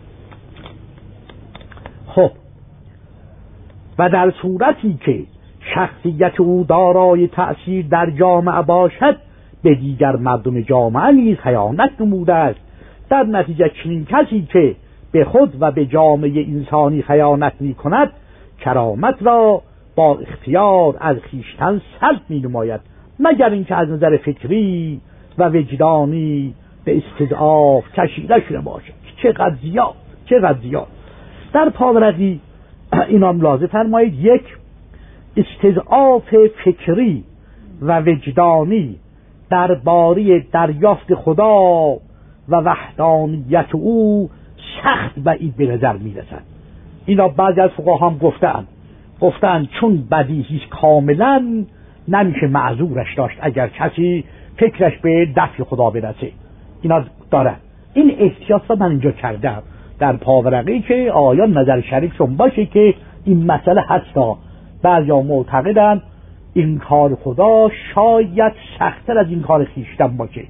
Speaker 1: خب و در صورتی که شخصیت او دارای تأثیر در جامعه باشد به دیگر مردم جامعه نیز خیانت نموده است. در نتیجه چنین کسی که به خود و به جامعه انسانی خیانت می کند کرامت را با اختیار از خویشتن سلب می نماید، مگر اینکه از نظر فکری و وجدانی به استضعاف کشیده شده باشد. چقدر زیاد، چقدر زیاد. در پاورقی اینا ملاحظه فرمایید یک استضعاف فکری و وجدانی درباره دریافت خدا و وحدانیت او سخت بعید به نظر میرسد. اینا بعضی از فقها هم گفتند گفتند چون بدیهی کاملا نمیشه معذورش داشت اگر کسی فکرش به دفع خدا برسه. اینا دارن. این احتیاط را من اینجا کردم در پاورقی که آیان نظر شریکشون باشه که این مسئله هستا. بعضیا معتقدن این کار خدا شاید سخت‌تر از این کار خویشتن باشه،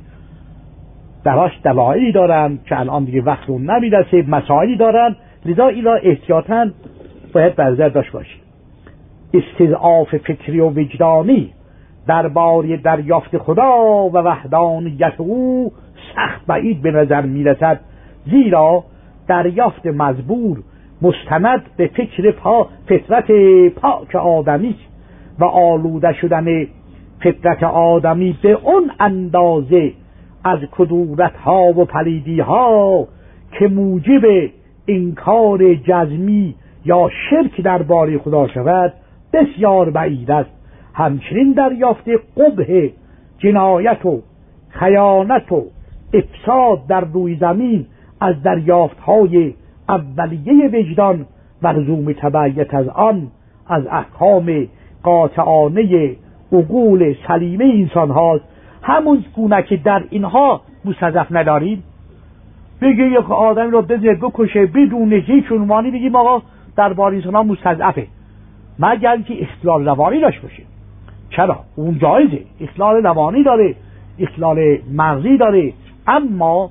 Speaker 1: براش دلایلی دارن که الان دیگه وقت اون نمیرسه، مسائلی دارن، لذا اینا احتیاطاً باید برنظر داشت باشه. استضعاف فکری و وجدانی درباره دریافت خدا و وحدانیت او سخت بعید به نظر میرسد، زیرا دریافت مزبور مستند به فکر پا فطرت پاک آدمی و آلوده شدن فطرت آدمی به اون اندازه از کدورت ها و پلیدی ها که موجب انکار جزمی یا شرک درباره خدا شود بسیار بعید است. همچنین دریافت قبح جنایت و خیانت و افساد در روی زمین از دریافت های اولیه وجدان و لزوم تبعیت از آن از احکام قاطعانه عقول سلیمه انسان هاست. همون گونه که در اینها مستضعف نداریم، بگه یک آدمی رو بزنه بکشه بدون هیچ عنوانی بگیم آقا درباره انسان ها مستضعفه، مگر که اختلال روانی داشت باشه. چرا؟ اون جایزه، اختلال روانی داره، اختلال مغزی داره، اما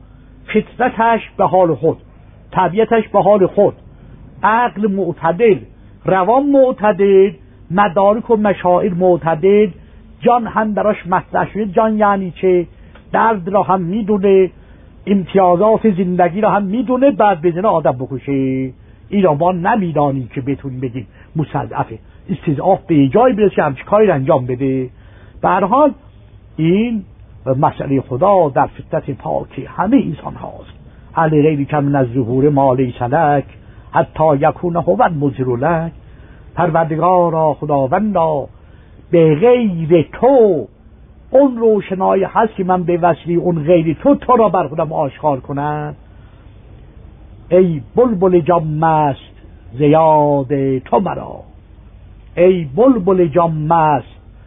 Speaker 1: فطرتش به حال خود، طبیعتش به حال خود، عقل معتدل، روان معتدل، مدارک و مشاعر معتدل، جان هم براش مطرح شده. جان یعنی چه؟ درد را هم میدونه، امتیازات زندگی را هم میدونه، بعد بزنه آدم بکشه. این را ما نمیدانیم که بتونیم بگیم مستضعفه. استضعاف به جای برسه همچه کاری انجام بده. به هر حال این مسئله خدا در فطرت پاک همه انسان هاست. علی غیری که من از ظهور ما لیس لک حتی یکون هو المظهر لک. پروردگارا خداوندا به غیر تو اون روشنایی هست که من به وسیله اون غیر تو تو را بر خودم آشکار کنم. ای بلبل جام مست زیاد تو مرا، ای بلبل جام مست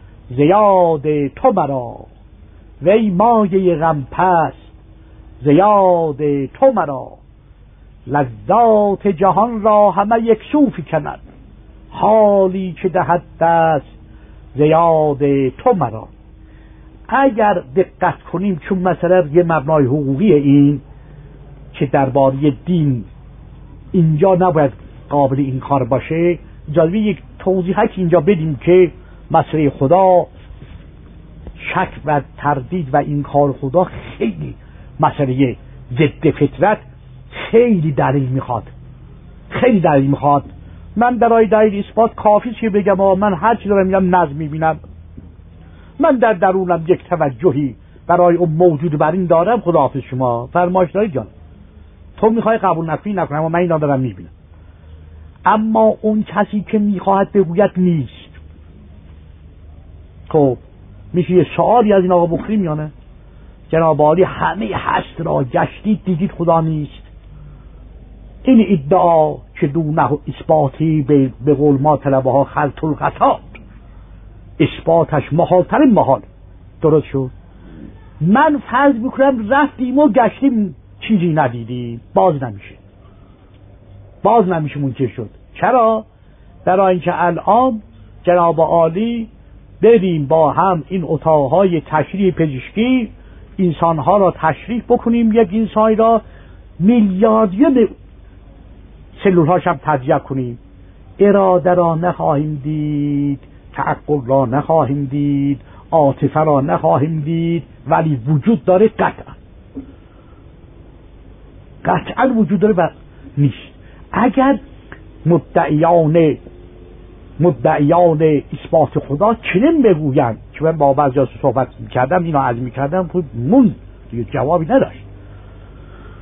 Speaker 1: زیاد تو مرا، وی مایه غم پست زیاد تو مرا. لذات جهان را همه یک سوفی کند، حالی که دهد دست زیاد تو مرا. اگر دقت کنیم، چون مثلا یه مبنای حقوقی این که درباره دین اینجا نباید قابل این کار باشه، اجازه یک توضیحی که اینجا بدیم که مسئله خدا، شک و تردید و انکار خدا خیلی مسئله ضد فطرت، خیلی دلیل میخواد، خیلی دلیل میخواد. من برای دلیل اثبات کافی چه بگم؟ آه من هر چی دارم میگم نظم میبینم، من در درونم یک توجهی برای اون موجود بر این دارم. خداحافظ شما، فرمایش داری جان، تو میخوای قبول نفی نکنم اما من اینا دارم میبینم. اما اون کسی که میخواهد بگوید نیست، خب میشه یه سوالی از این آقا بخریم یا نه؟ جناب عالی همه هست را گشتید دیدید خدا نیست. این ادعا که دونه اثباتی به, به قول ما طلبه ها خلط القطات، اثباتش محال ترین محال. درست شد؟ من فرض میکنم رفتیم و گشتیم چیزی ندیدیم، باز نمیشه، باز نمیشه منکر شد. چرا؟ برای اینکه الان جناب عالی بریم با هم این اتاقهای تشریح پزشکی انسانها را تشریح بکنیم، یک انسانی را میلیاردی سلولهاش هم تجزیه کنیم، اراده را نخواهیم دید، تعقل را نخواهیم دید، عاطفه را نخواهیم دید، ولی وجود داره قطعا، قطعا وجود داره و نیست. اگر مدعیان مدعیان اثبات خدا چنین بگویند که من با بعضی از صحبت کردم، اینا عزم کردم، خود من دیگه جوابی نداشت.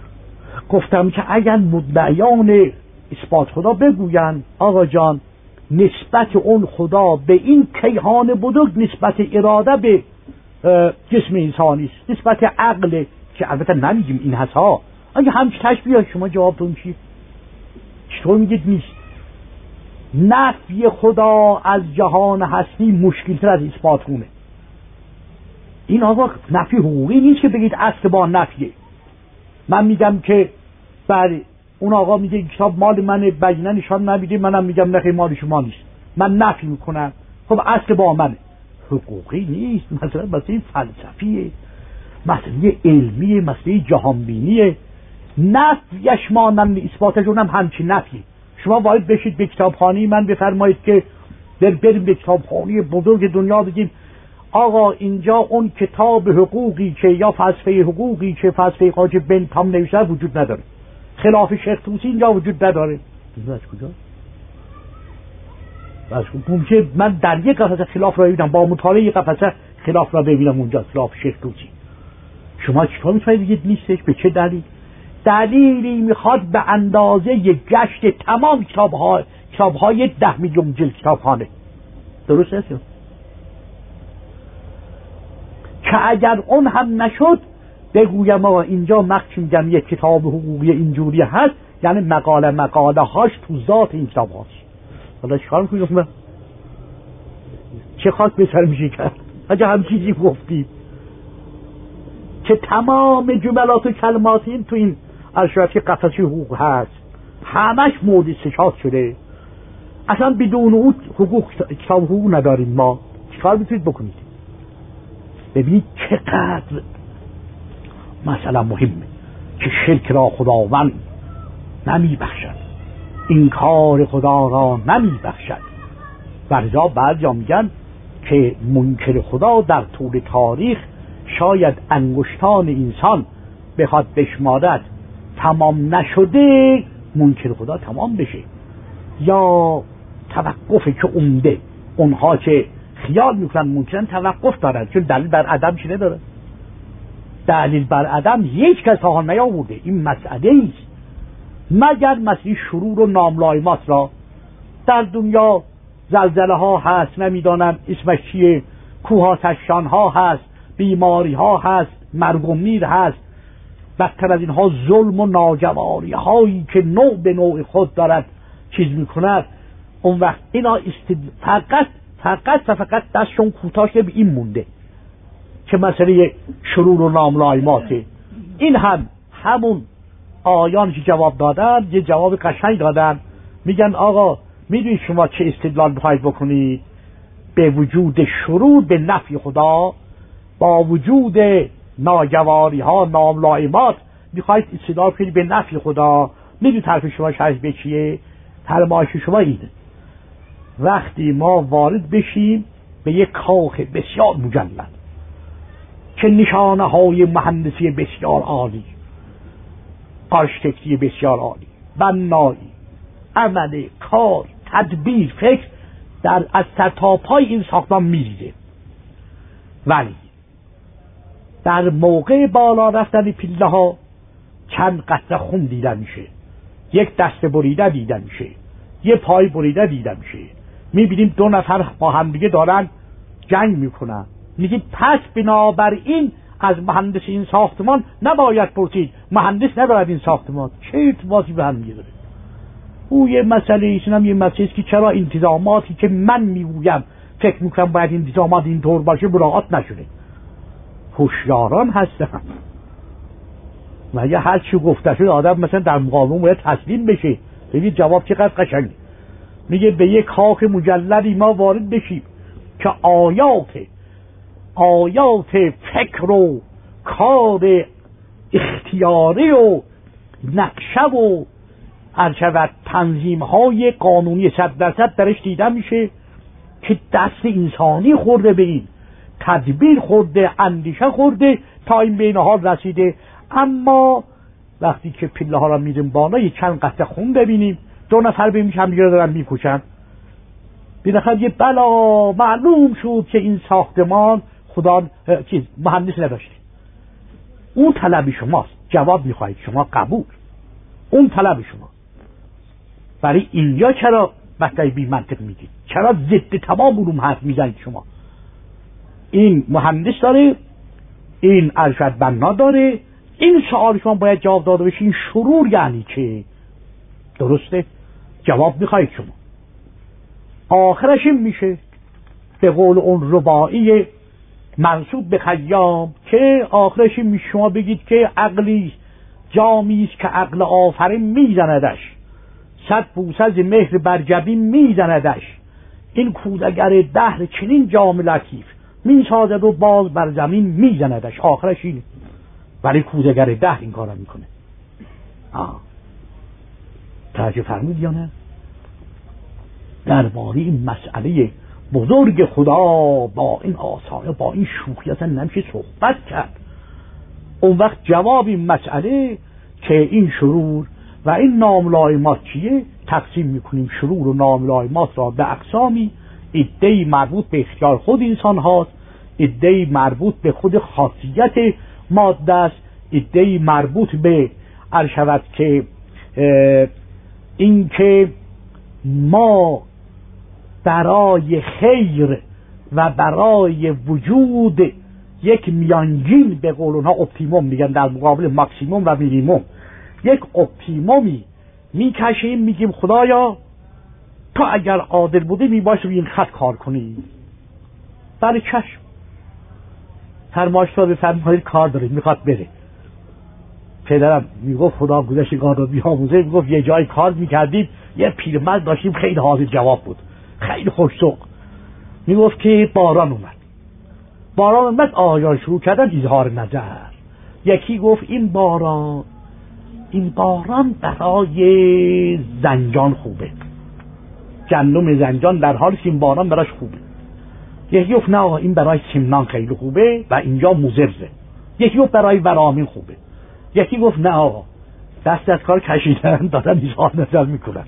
Speaker 1: گفتم که اگر مدعیان اثبات خدا بگویند آقا جان نسبت اون خدا به این کیهان بزرگ نسبت اراده به جسم انسانی است، نسبت عقل، که البته نمیگیم این هست ها. اگه همچه تشبیه شما جوابتون چیه؟ چطور میگید نیست؟ نفی خدا از جهان هستی مشکلتر از اثبات اونه. این آقا نفی حقوقی نیست که بگید اصل با نفیه. من میگم که بله اون آقا میگه این کتاب مال منه، بیانه نشان نمیده، منم میگم نه مال شما نیست، من نفی میکنم، خب اصل با منه. حقوقی نیست، مثلا مسئله فلسفیه، مسئله علمیه، مسئله جهانبینیه. نفیش مانند اثباتش اونم همچین نفیه. شما باید بشید به کتابخانه من بفرمایید که بریم به کتابخانه بزرگ دنیا بگیم آقا اینجا اون کتاب حقوقی که یا فلسفه حقوقی که فلسفه حاج بنتام نوشته وجود نداره، خلاف شیخ طوسی اینجا وجود نداره. از کجا؟ از ممکنه من در یک قفسه خلاف را ببینم، با مطالعه یک قفسه خلاف را ببینم اونجا خلاف شیخ طوسی. شما چطور میتونید بگید نیستش؟ به چه دلیل؟ دلیلی میخواد به اندازه یک گشت تمام کتاب‌ها کتاب‌های ده میلیون جلد کتابخانه. درست است؟ که اگر اون هم نشد بگویم آقا اینجا مخشم میگم یک کتاب حقوقی اینجوری هست، یعنی مقاله مقاله هاش تو ذات این کتاب هاست. حالا چیکار میکنیم؟ چه خاک به سر میشه کرد؟ اگه هم چیزی گفتیم که تمام جملات و کلمات این تو این ارشادی قفسه حقوق هست، همش مورد استشهاد شده. اصلا بدون اون حقوق کتاب حقوق نداریم ما. چیکار میتونید بکنید؟ ببینید چقدر مثلا مهمه که شرک را خداوند نمی بخشد، این کار خدا را نمی بخشد. برزا بعضیا میگن که منکر خدا در طول تاریخ شاید انگشتان انسان بخواد بشمارد تمام نشده منکر خدا تمام بشه، یا توقفی که عمده اونها که خیال میکنن ممکنن توقف دارن، چون دلیل بر عدم چی نداره. دلیل بر عدم هیچ کس ها نیاورده. این مسئله ایست مگر مسئله شرور و ناملایمات را. در دنیا زلزله ها هست، نمیدانم اسمش چیه، کوه تشان ها هست، بیماری ها هست، مرگ و میر هست، بدتر از اینها ظلم و ناجواری هایی که نوع به نوع خود دارد چیز میکند. اون وقت اینا است فقط فقط و فقط دستشون کوتاه به این مونده که مسئله شرور و ناملایماته. این هم همون آیان که جواب دادن یه جواب قشنگ دادن، میگن آقا میدونید شما چه استدلال میخواید بکنید؟ به وجود شرور به نفی خدا با وجود ناجواری ها ناملایمات میخواید استدلال کنید به نفی خدا. میدونید حرف شما شاید به چیه؟ فرمایش شما اینه وقتی ما وارد بشیم به یک کاخ بسیار مجلل که نشانه های مهندسی بسیار عالی، آرشیتکتی بسیار عالی، بنایی، عمل، کار، تدبیر، فکر در از سر تا پای این ساختمان میریزه، ولی در موقع بالا رفتن پله ها چند قطره خون دیده میشه، یک دست بریده دیده میشه، یه پای بریده دیده میشه. میبینیم دو نفر با هم دیگه دارن جنگ میکنن. میگید پس بنابراین از مهندس این ساختمان نباید پرسید، مهندس ندارد این ساختمان. چه ارتباطی به هم میگذاره؟ او یه مسئله ایست، هم یه مسئله ایست که چرا انتظاماتی که من میگویم فکر میکنم باید انتظامات اینطور باشه مراعات نشده. هوشیاران هستن و یه هر چی گفته شد آدم مثلا در مقابل باید تسلیم بشه. ببینید جواب چقدر قشنگه. میگه به یک کاخ مجللی ما وارد بشیم که آیات آیات فکر و کار اختیاری و نقشه و ارشد تنظیم های قانونی صد درصد درش دیده میشه که دست انسانی خورده به این، تدبیر خورده، اندیشه خورده تا این بین حال رسیده. اما وقتی که پله ها را میریم بالا یه چند قطره خون ببینیم، دو نفر ببینیم هم دیگه دارن میکشن، بالاخره یه بلا معلوم شد که این ساختمان خدا چیز مهندس نداشته. اون طلب شماست، جواب میخواهید شما قبول، اون طلب شما. برای اینجا چرا مطلب بی منطق میگید؟ چرا ضد تمام علوم حرف میزنید شما؟ این مهندس داره، این ارشد بنا داره، این سوال شما باید جواب داده بشه. این شرور یعنی چه؟ درسته؟ جواب میخواید شما. آخرش این میشه به قول اون رباعی منسوب به خیام که آخرش این میشه شما بگید که عقلی جامی است که عقل آفرین میزندش، صد بوسه از مهر بر جبین میزندش، این کودگر دهر چنین جام لطیف میسازد و باز بر زمین میزندش. آخرش اینه. ولی کودگر دهر این کارا میکنه. آه توجه فرمود یا نه؟ درباره این مسئله بزرگ خدا با این آسانه، با این شوخی اصلا نمیشه صحبت کرد. اون وقت جواب این مسئله که این شرور و این ناملایمات چیه تقسیم میکنیم. شرور و ناملایمات را به اقسامی، عده‌ای مربوط به اختیار خود انسان هاست، عده‌ای مربوط به خود خاصیت ماده است، عده‌ای مربوط به ارشد که این که ما برای خیر و برای وجود یک میانگین، به قول اونها اپتیموم میگن، در مقابل ماکسیموم و مینیموم یک اپتیمومی میکشیم، میگیم خدایا تو اگر قادر بوده میباشه این خط کار کنی. برای چشم فرماشتا بفرمایید کار داره، میخواد بره. پدرم میگفت خدا گذشتگان رو بیاموزه، میگفت یه جای کار میکردیم، یه پیرمرد داشتیم خیلی حاضر جواب بود، خیلی خوش‌ذوق. میگفت که باران اومد، باران اومد آقایان شروع کردن اظهار نظر. یکی گفت این باران این باران برای زنجان خوبه، گندم زنجان در حال این باران براش خوبه. یکی گفت نه این برای سمنان خیلی خوبه و اینجا مضره. یکی گفت برای ورامین خوبه. یکی گفت نه آقا دست از کار کشیدن دارن اظهار نظر میکنن.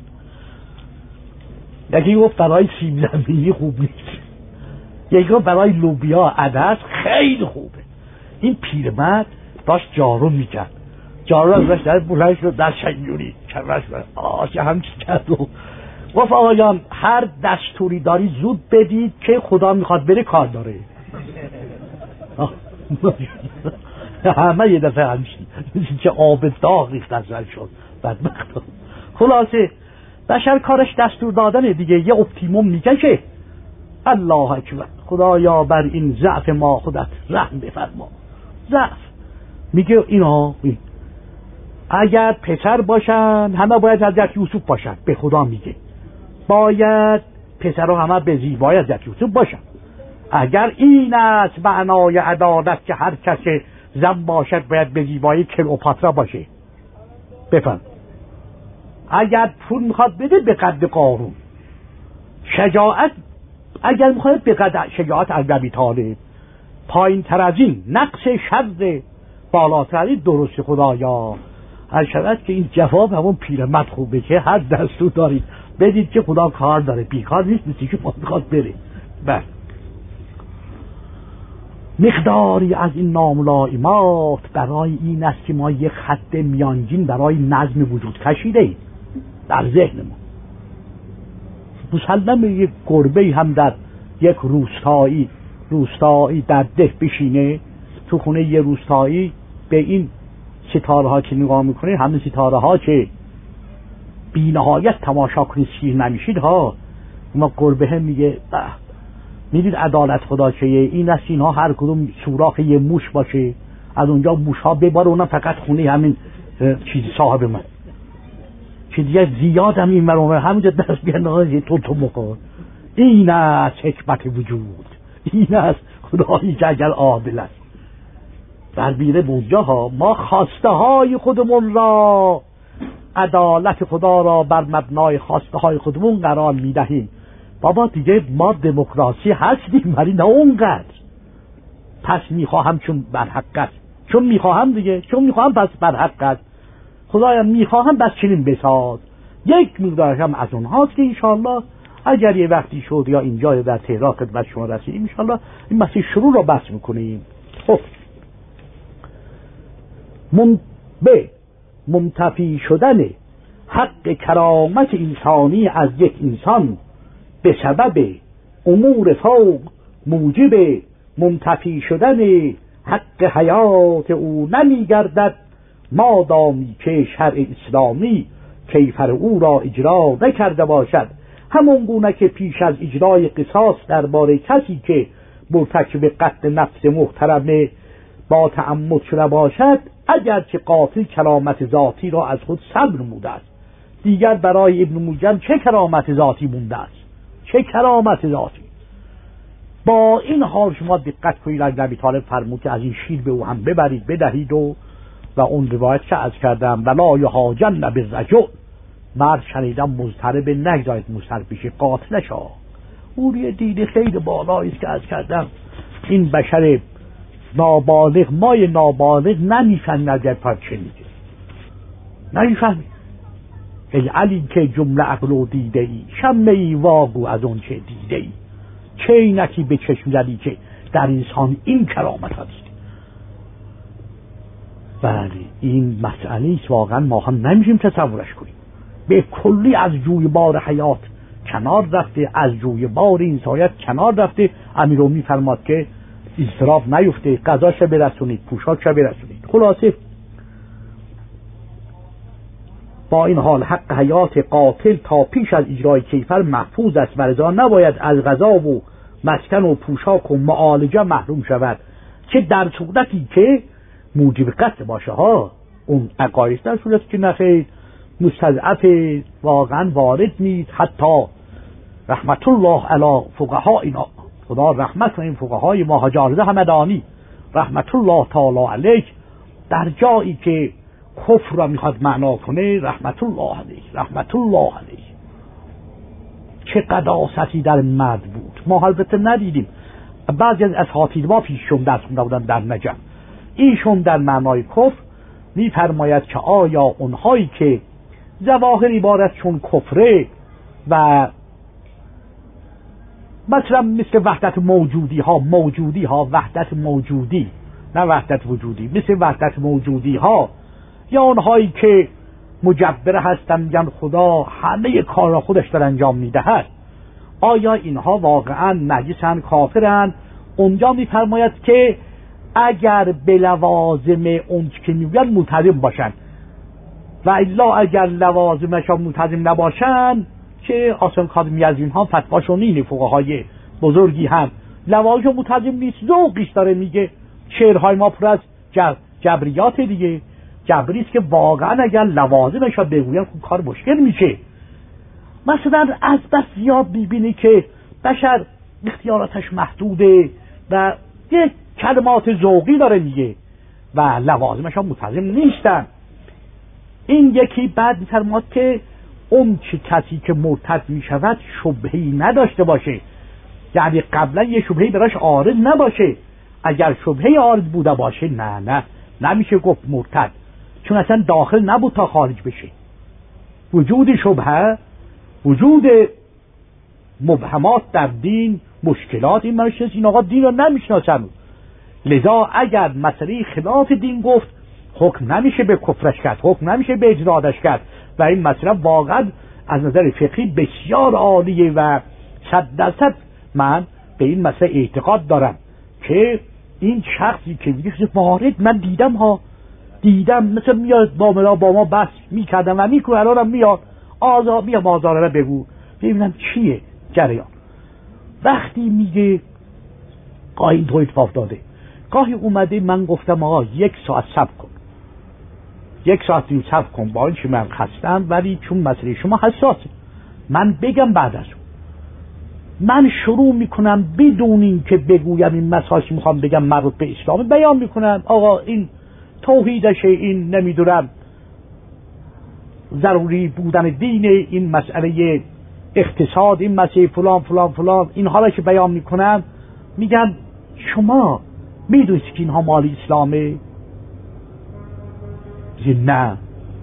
Speaker 1: یکی گفت برای سیب زمینی خوب نیست. یکی گفت برای لوبیا عدس خیلی خوبه. این پیرمرد داشت جارو میکرد، جارو از داشت در بلند شد در شنجوری کرش برد آشه همچی کرد و گفت آقایان هر دستوری داری زود بدید که خدا میخواد بره کار داره. همه یه دفعه همشی چه آب داغ ریخت از رل شد بدبخت. خلاصه بشر کارش دستور دادنه دیگه، یه اپتیموم میکشه. الله اکبر، خدایا بر این ضعف ما خودت رحم بفرما. ضعف میگه اینا این. اگر پسر باشن همه باید حضرت یوسف باشن، به خدا میگه باید پسرها همه به زیبایی حضرت یوسف باشن. اگر این است معنای عدالت که هر کسی زن باشد باید به زیبایی کلئوپاترا باشه، بفهم. اگر پول میخواد بده به قد قارون، شجاعت اگر میخواد به قد شجاعت ابی طالب، پایین تر از این نقص شر بالاتر از این درست خدایا. هر شود که این جواب همون پیرمرد خوبه که هر دستور دارید بدید که خدا کار داره، بیکار نیست، مثل که میخواد بره. بله مقداری از این ناملایمات برای این است که ما یک خط میانگین برای نظم وجود کشیده ایم در ذهن ما. مسلمه یک گربه‌ای هم در یک روستایی روستایی در ده بشینه تو خونه یه روستایی، به این ستاره ها که نگاه میکنه، همین ستاره ها که بی نهایت تماشا کنید سیر نمیشید ها، ما گربه هم میگه میدید عدالت خدا چه این است اینها هر کدوم سوراخ یه موش باشه، از اونجا موش ها بباره، اونم فقط خونه همین چیزی صاحب من چیزی زیاد هم این مرمه همینجا دست بیان تو تو مخور. این است حکمت وجود، این است خدایی که اگر عادل است در بیره بونجا ها ما خواسته های خودمون را، عدالت خدا را بر مبنای خواسته های خودمون قرار میدهیم. بابا دیگه ما دموکراسی هستیم ولی نه اونقدر. پس میخواهم چون بر حق است، چون میخواهم دیگه، چون میخواهم پس بر حق است. خدایا میخواهم بس چنین بساز. یک مقدار هم از اونهاست که انشالله اگر یه وقتی شد یا اینجا در تهران خدمت شما رسیدیم انشالله این مسئله شروع را بحث میکنیم. خب من به منتفی شدن حق کرامت انسانی از یک انسان به سبب امور فوق موجب منتفی شدن حق حیات او نمی گردد، ما دامی که شرع اسلامی کیفر او را اجرا نکرده باشد. همون گونه که پیش از اجرای قصاص درباره کسی که مرتکب قتل نفس محترمه با تعمد شده باشد، اگرچه قاتل کرامت ذاتی را از خود سلب نموده است، دیگر برای ابن ملجم چه کرامت ذاتی مونده است؟ چه کرامت ذاتی؟ با این حال شما دقت کنید، اگر ابی طالب فرمود که از این شیر به او هم ببرید بدهید و و اون روایت که از کردم ولا یهاجن بالرجل، مرد شنیدم مضطرب نگذارید مضطرب بشه قاتلش ها. او یه دید خیلی بالایی است که از کردم این بشر نابالغ مای نابالغ نمیفهمید اگر پاک شنیده نمیفهمید. ای علی که جمله عقل و دیده ای، شمه ای واگو از اون چه دیده ای، چه اینکی به چشم زدی که در انسان این کرامت هست. بله این مسئله است واقعا ما هم نمیشیم تصورش کنیم. به کلی از جوی بار حیات کنار رفته، از جوی بار انسانیت کنار رفته. امیرالمومنین فرماد که اضطراب نیفته، غذاش برسونید، پوشاکش برسونید. خلاصه با این حال حق حیات قاتل تا پیش از اجرای کیفر محفوظ است و لذا نباید از غذا و مسکن و پوشاک و معالجه محروم شود، که در صورتی که موجب قتل باشه ها. اون عقاید در صورتی که نخیر مستضعف واقعا وارد نیست. حتی رحمت الله علی فقهائنا، خدا رحمت کنه این فقهای ما، حاج عارض همدانی رحمت الله تعالی علیه، در جایی که کفر را میخواد معنا کنه رحمت الله علیه رحمت الله علیه، چه قداستی در مرد بود ما البته ندیدیم. بعضی از اساتید ما پیششون درس خونده بودن در نجم، ایشون در معنای کفر میفرماید که آیا اونهایی که ظواهر عبارت چون کفره و مثلا مثل وحدت موجودی ها موجودی ها وحدت موجودی نه وحدت وجودی، مثل وحدت موجودی ها، یا اونهایی که مجبر هستن میگن خدا همه کار را خودش در انجام میدهد، آیا اینها واقعا نجسن کافرن؟ اونجا میفرماید که اگر به لوازم اون که میگن ملتزم باشن، و الا اگر لوازمش ملتزم نباشن، که آسان کاظمی از اینها فتواشون اینه، فقهای بزرگی هم لوازم ملتزم نیست، ذوقیش داره میگه. شعرهای ما پر از جبریات دیگه، جبریست که واقعا اگر لوازمش ها بگوین خب کار مشکل میشه. مثلا از بس زیاد بیبینی که بشر اختیاراتش محدوده و یک کلمات ذوقی داره میگه و لوازمش ها ملتزم نیستن. این یکی بعد میفرماد که اون چه کسی که مرتد میشود شبهی نداشته باشه، یعنی قبلا یه شبهی براش عارض نباشه. اگر شبهی عارض بوده باشه نه نه نمیشه گفت مرتد، چون اصلا داخل نبود تا خارج بشه. وجود شبهه، وجود مبهمات در دین، مشکلات، این منشنس این آقا دین رو نمیشناسن، لذا اگر مسئله خلاف دین گفت حکم نمیشه به کفرش کرد، حکم نمیشه به اجرادش کرد. و این مسئله واقعا از نظر فقهی بسیار عالیه و صد درصد من به این مسئله اعتقاد دارم که این شخصی که میگه وارد من دیدم ها دیدم مثل میاد با ما با ما بس میکردم و میکنه، الانم میاد آزاد میاد آزاره بگو ببینم چیه جریان. وقتی میگه گاهی این تو اتفاق داده، گاهی اومده من گفتم آقا یک ساعت صبر کن، یک ساعت دیو صبر کن، با این چی من خستم، ولی چون مسئله شما حساسه من بگم بعد از اون. من شروع میکنم بدون این که بگویم این مسائل میخوام بگم مربوط به اسلام، بیان میکنم آقا این توحیدشه، این نمیدونم ضروری بودن دین، این مسئله اقتصاد، این مسئله فلان فلان فلان، این حالا که بیان میکنم میگم شما میدونید که اینها مال اسلامه؟ نه.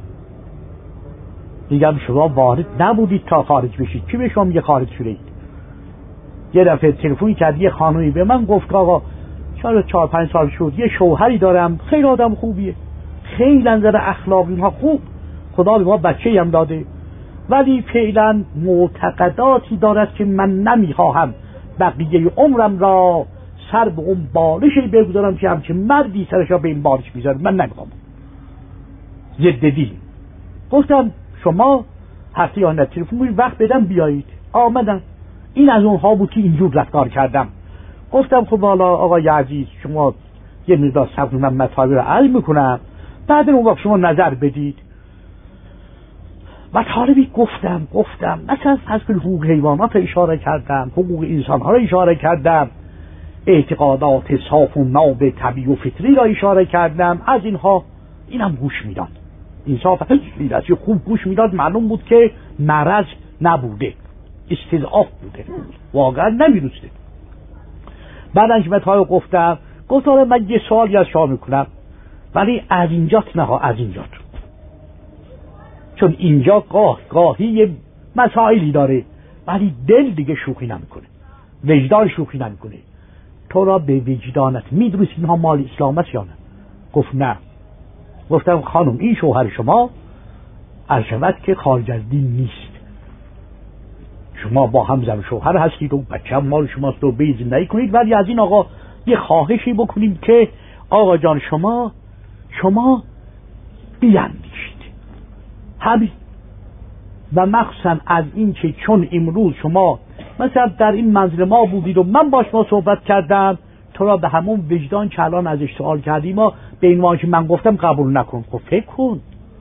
Speaker 1: میگم شما وارد نبودید تا خارج بشید، کی به شما میگه خارج شدید؟ یه دفعه تلفنی کرد یه خانومی به من گفت آقا چهار چهار پنج سال شد یه شوهری دارم، خیلی آدم خوبیه، خیلی نظر اخلاقی اینها خوب، خدا به ما بچه‌ای هم داده، ولی فعلا معتقداتی دارد که من نمیخواهم بقیه عمرم را سر به اون بالشی بگذارم که همچه مردی سرش را به این بالش بیذاره. من نمیخوام. ضد دین. گفتم شما هفته یا تلفن کنید وقت بدم بیایید. آمدم. این از اونها بود که اینجور رفتار کردم. گفتم خب حالا آقای عزیز شما یه مقدار صبر، من مطالب رو عرض میکنم، بعد اون وقت شما نظر بدید. مطالبی گفتم گفتم مثلا از حقوق حیوانات رو اشاره کردم، حقوق انسان ها رو اشاره کردم، اعتقادات صاف و ناب طبیعی و فطری را اشاره کردم. از اینها اینم گوش میداد. انصاف خیلی خوب گوش میداد. معلوم بود که مرض نبوده، استضعاف بوده، واقعا نمیدونسته. بعدش مطالب گفتم گفتم من یه سوالی از شما میکنم، ولی از اینجات نه از اینجات، چون اینجا گاه گاهی مسائلی داره ولی دل دیگه شوخی نمیکنه، وجدان شوخی نمیکنه. تو را به وجدانت میدونی اینها مال اسلام است یا نه؟ گفت نه. گفتم خانم این شوهر شما عرض شود که خارج از دین نیست، شما با هم زن شوهر هستید و بچه هم مال شماست و به زندگی کنید، ولی از این آقا یه خواهشی بکنیم که آقا جان شما شما بیاندیشید همین، و مخصوصا از این که چون امروز شما مثلا در این منزل ما بودید و من باش ما صحبت کردم، تو را به همون وجدان که الان ازش سوال کردیم ما به این واژه من گفتم قبول نکن. خب فکر کن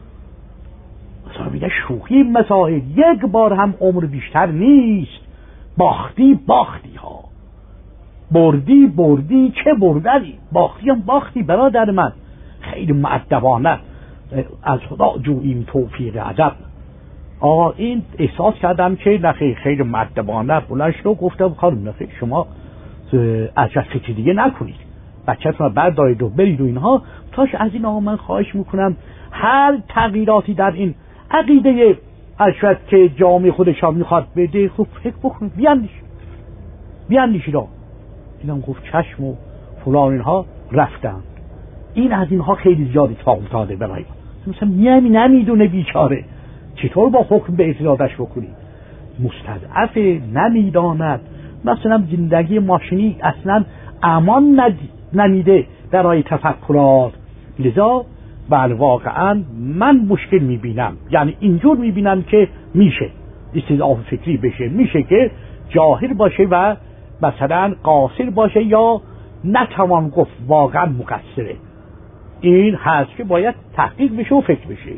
Speaker 1: مثلا میگه شوخی مسائل یک بار هم عمر بیشتر نیست، باختی باختی ها، بردی بردی چه بردنی، باختی هم باختی. برادر من خیلی مؤدبانه از خدا جوییم توفیق ادب. آقا این احساس کردم که نخیر خیلی مؤدبانه بلند شد و گفتم خانم نخیر شما از فکر دیگه نکنید، بچه‌تون رو بردارید و برید و اینها. تاش از این آقا من خواهش میکنم هر تغییراتی در این عقیده ارشد که جامعه خودش هم میخواد بده خوب فکر بکنید، بیاندیش بیاندیشید. اینم گفت چشم و فلان اینها رفتن. این از اینها خیلی زیادی اتفاق افتاده برای ما. مثلا میامی نمیدونه بیچاره چطور با حکم به اعتراضش بکنی، مستضعف نمیداند، مثلا زندگی ماشینی اصلا امان نمیده برای تفکرات. لذا بله واقعا من مشکل میبینم، یعنی اینجور میبینم که میشه استضعاف فکری بشه، میشه که جاهل باشه و مثلا قاصر باشه یا نتوان گفت واقعا مقصره. این هست که باید تحقیق بشه و فکر بشه.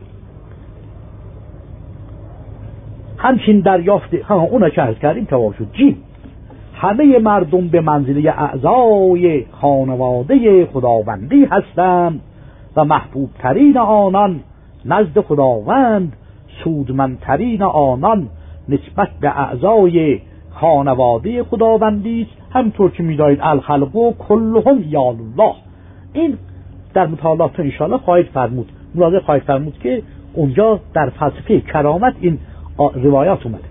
Speaker 1: همچین دریافت ها اونا که عرض کردیم تمام شد. جیم همه مردم به منزله اعضای خانواده خداوندی هستند و محبوب ترین آنان نزد خداوند سودمندترین آنان نسبت به اعضای خانواده خداوندی است، همطور که می‌دانید الخلق کلهم یال الله. این در مطالعات انشاءالله خواهید فرمود، ملاحظه خواهید فرمود که اونجا در فلسفه کرامت این روایات اومده.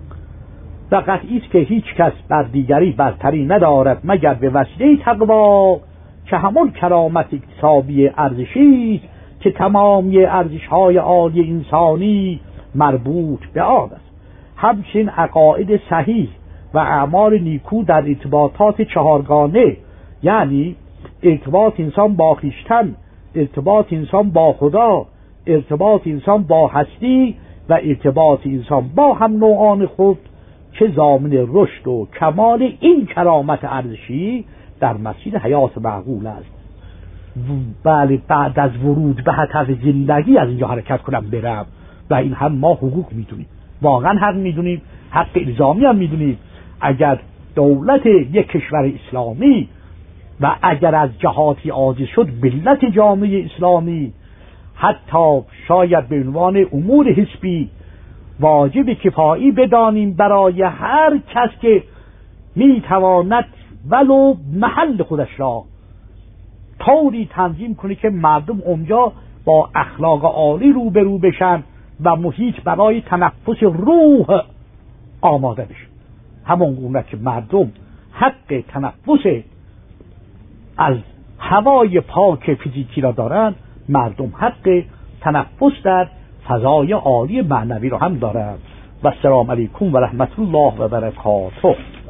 Speaker 1: و قطعی است که هیچ کس بر دیگری برتری ندارد مگر به وسیله تقوا که همون کرامت اکتسابی ارزشی است که تمامی ارزش‌های عالی انسانی مربوط به آن است. همچنین عقاید صحیح و اعمال نیکو در ارتباطات چهارگانه، یعنی ارتباط انسان با خویشتن، ارتباط انسان با خدا، ارتباط انسان با هستی و ارتباط انسان با هم نوعان خود، که ضامن رشد و کمال این کرامت ارزشی در مسیر حیات معقول است. بله بعد از ورود به هدف زندگی از اینجا حرکت کنم برم، و این هم ما حقوق میدونیم، واقعا حق میدونیم، حق الزامی هم میدونیم. اگر دولت یک کشور اسلامی و اگر از جهاتی عاجز شد ملت جامعه اسلامی، حتی شاید به عنوان امور حزبی واجب کفایی بدانیم برای هر کس که میتواند ولو محل خودش را طوری تنظیم کنه که مردم اونجا با اخلاق عالی روبرو بشن و محیط برای تنفس روح آماده بشه. همون گونه که مردم حق تنفس از هوای پاک فیزیکی را دارن، مردم حق تنفس در فضای عالی معنوی رو هم دارد. و السلام علیکم و رحمت الله و برکاته.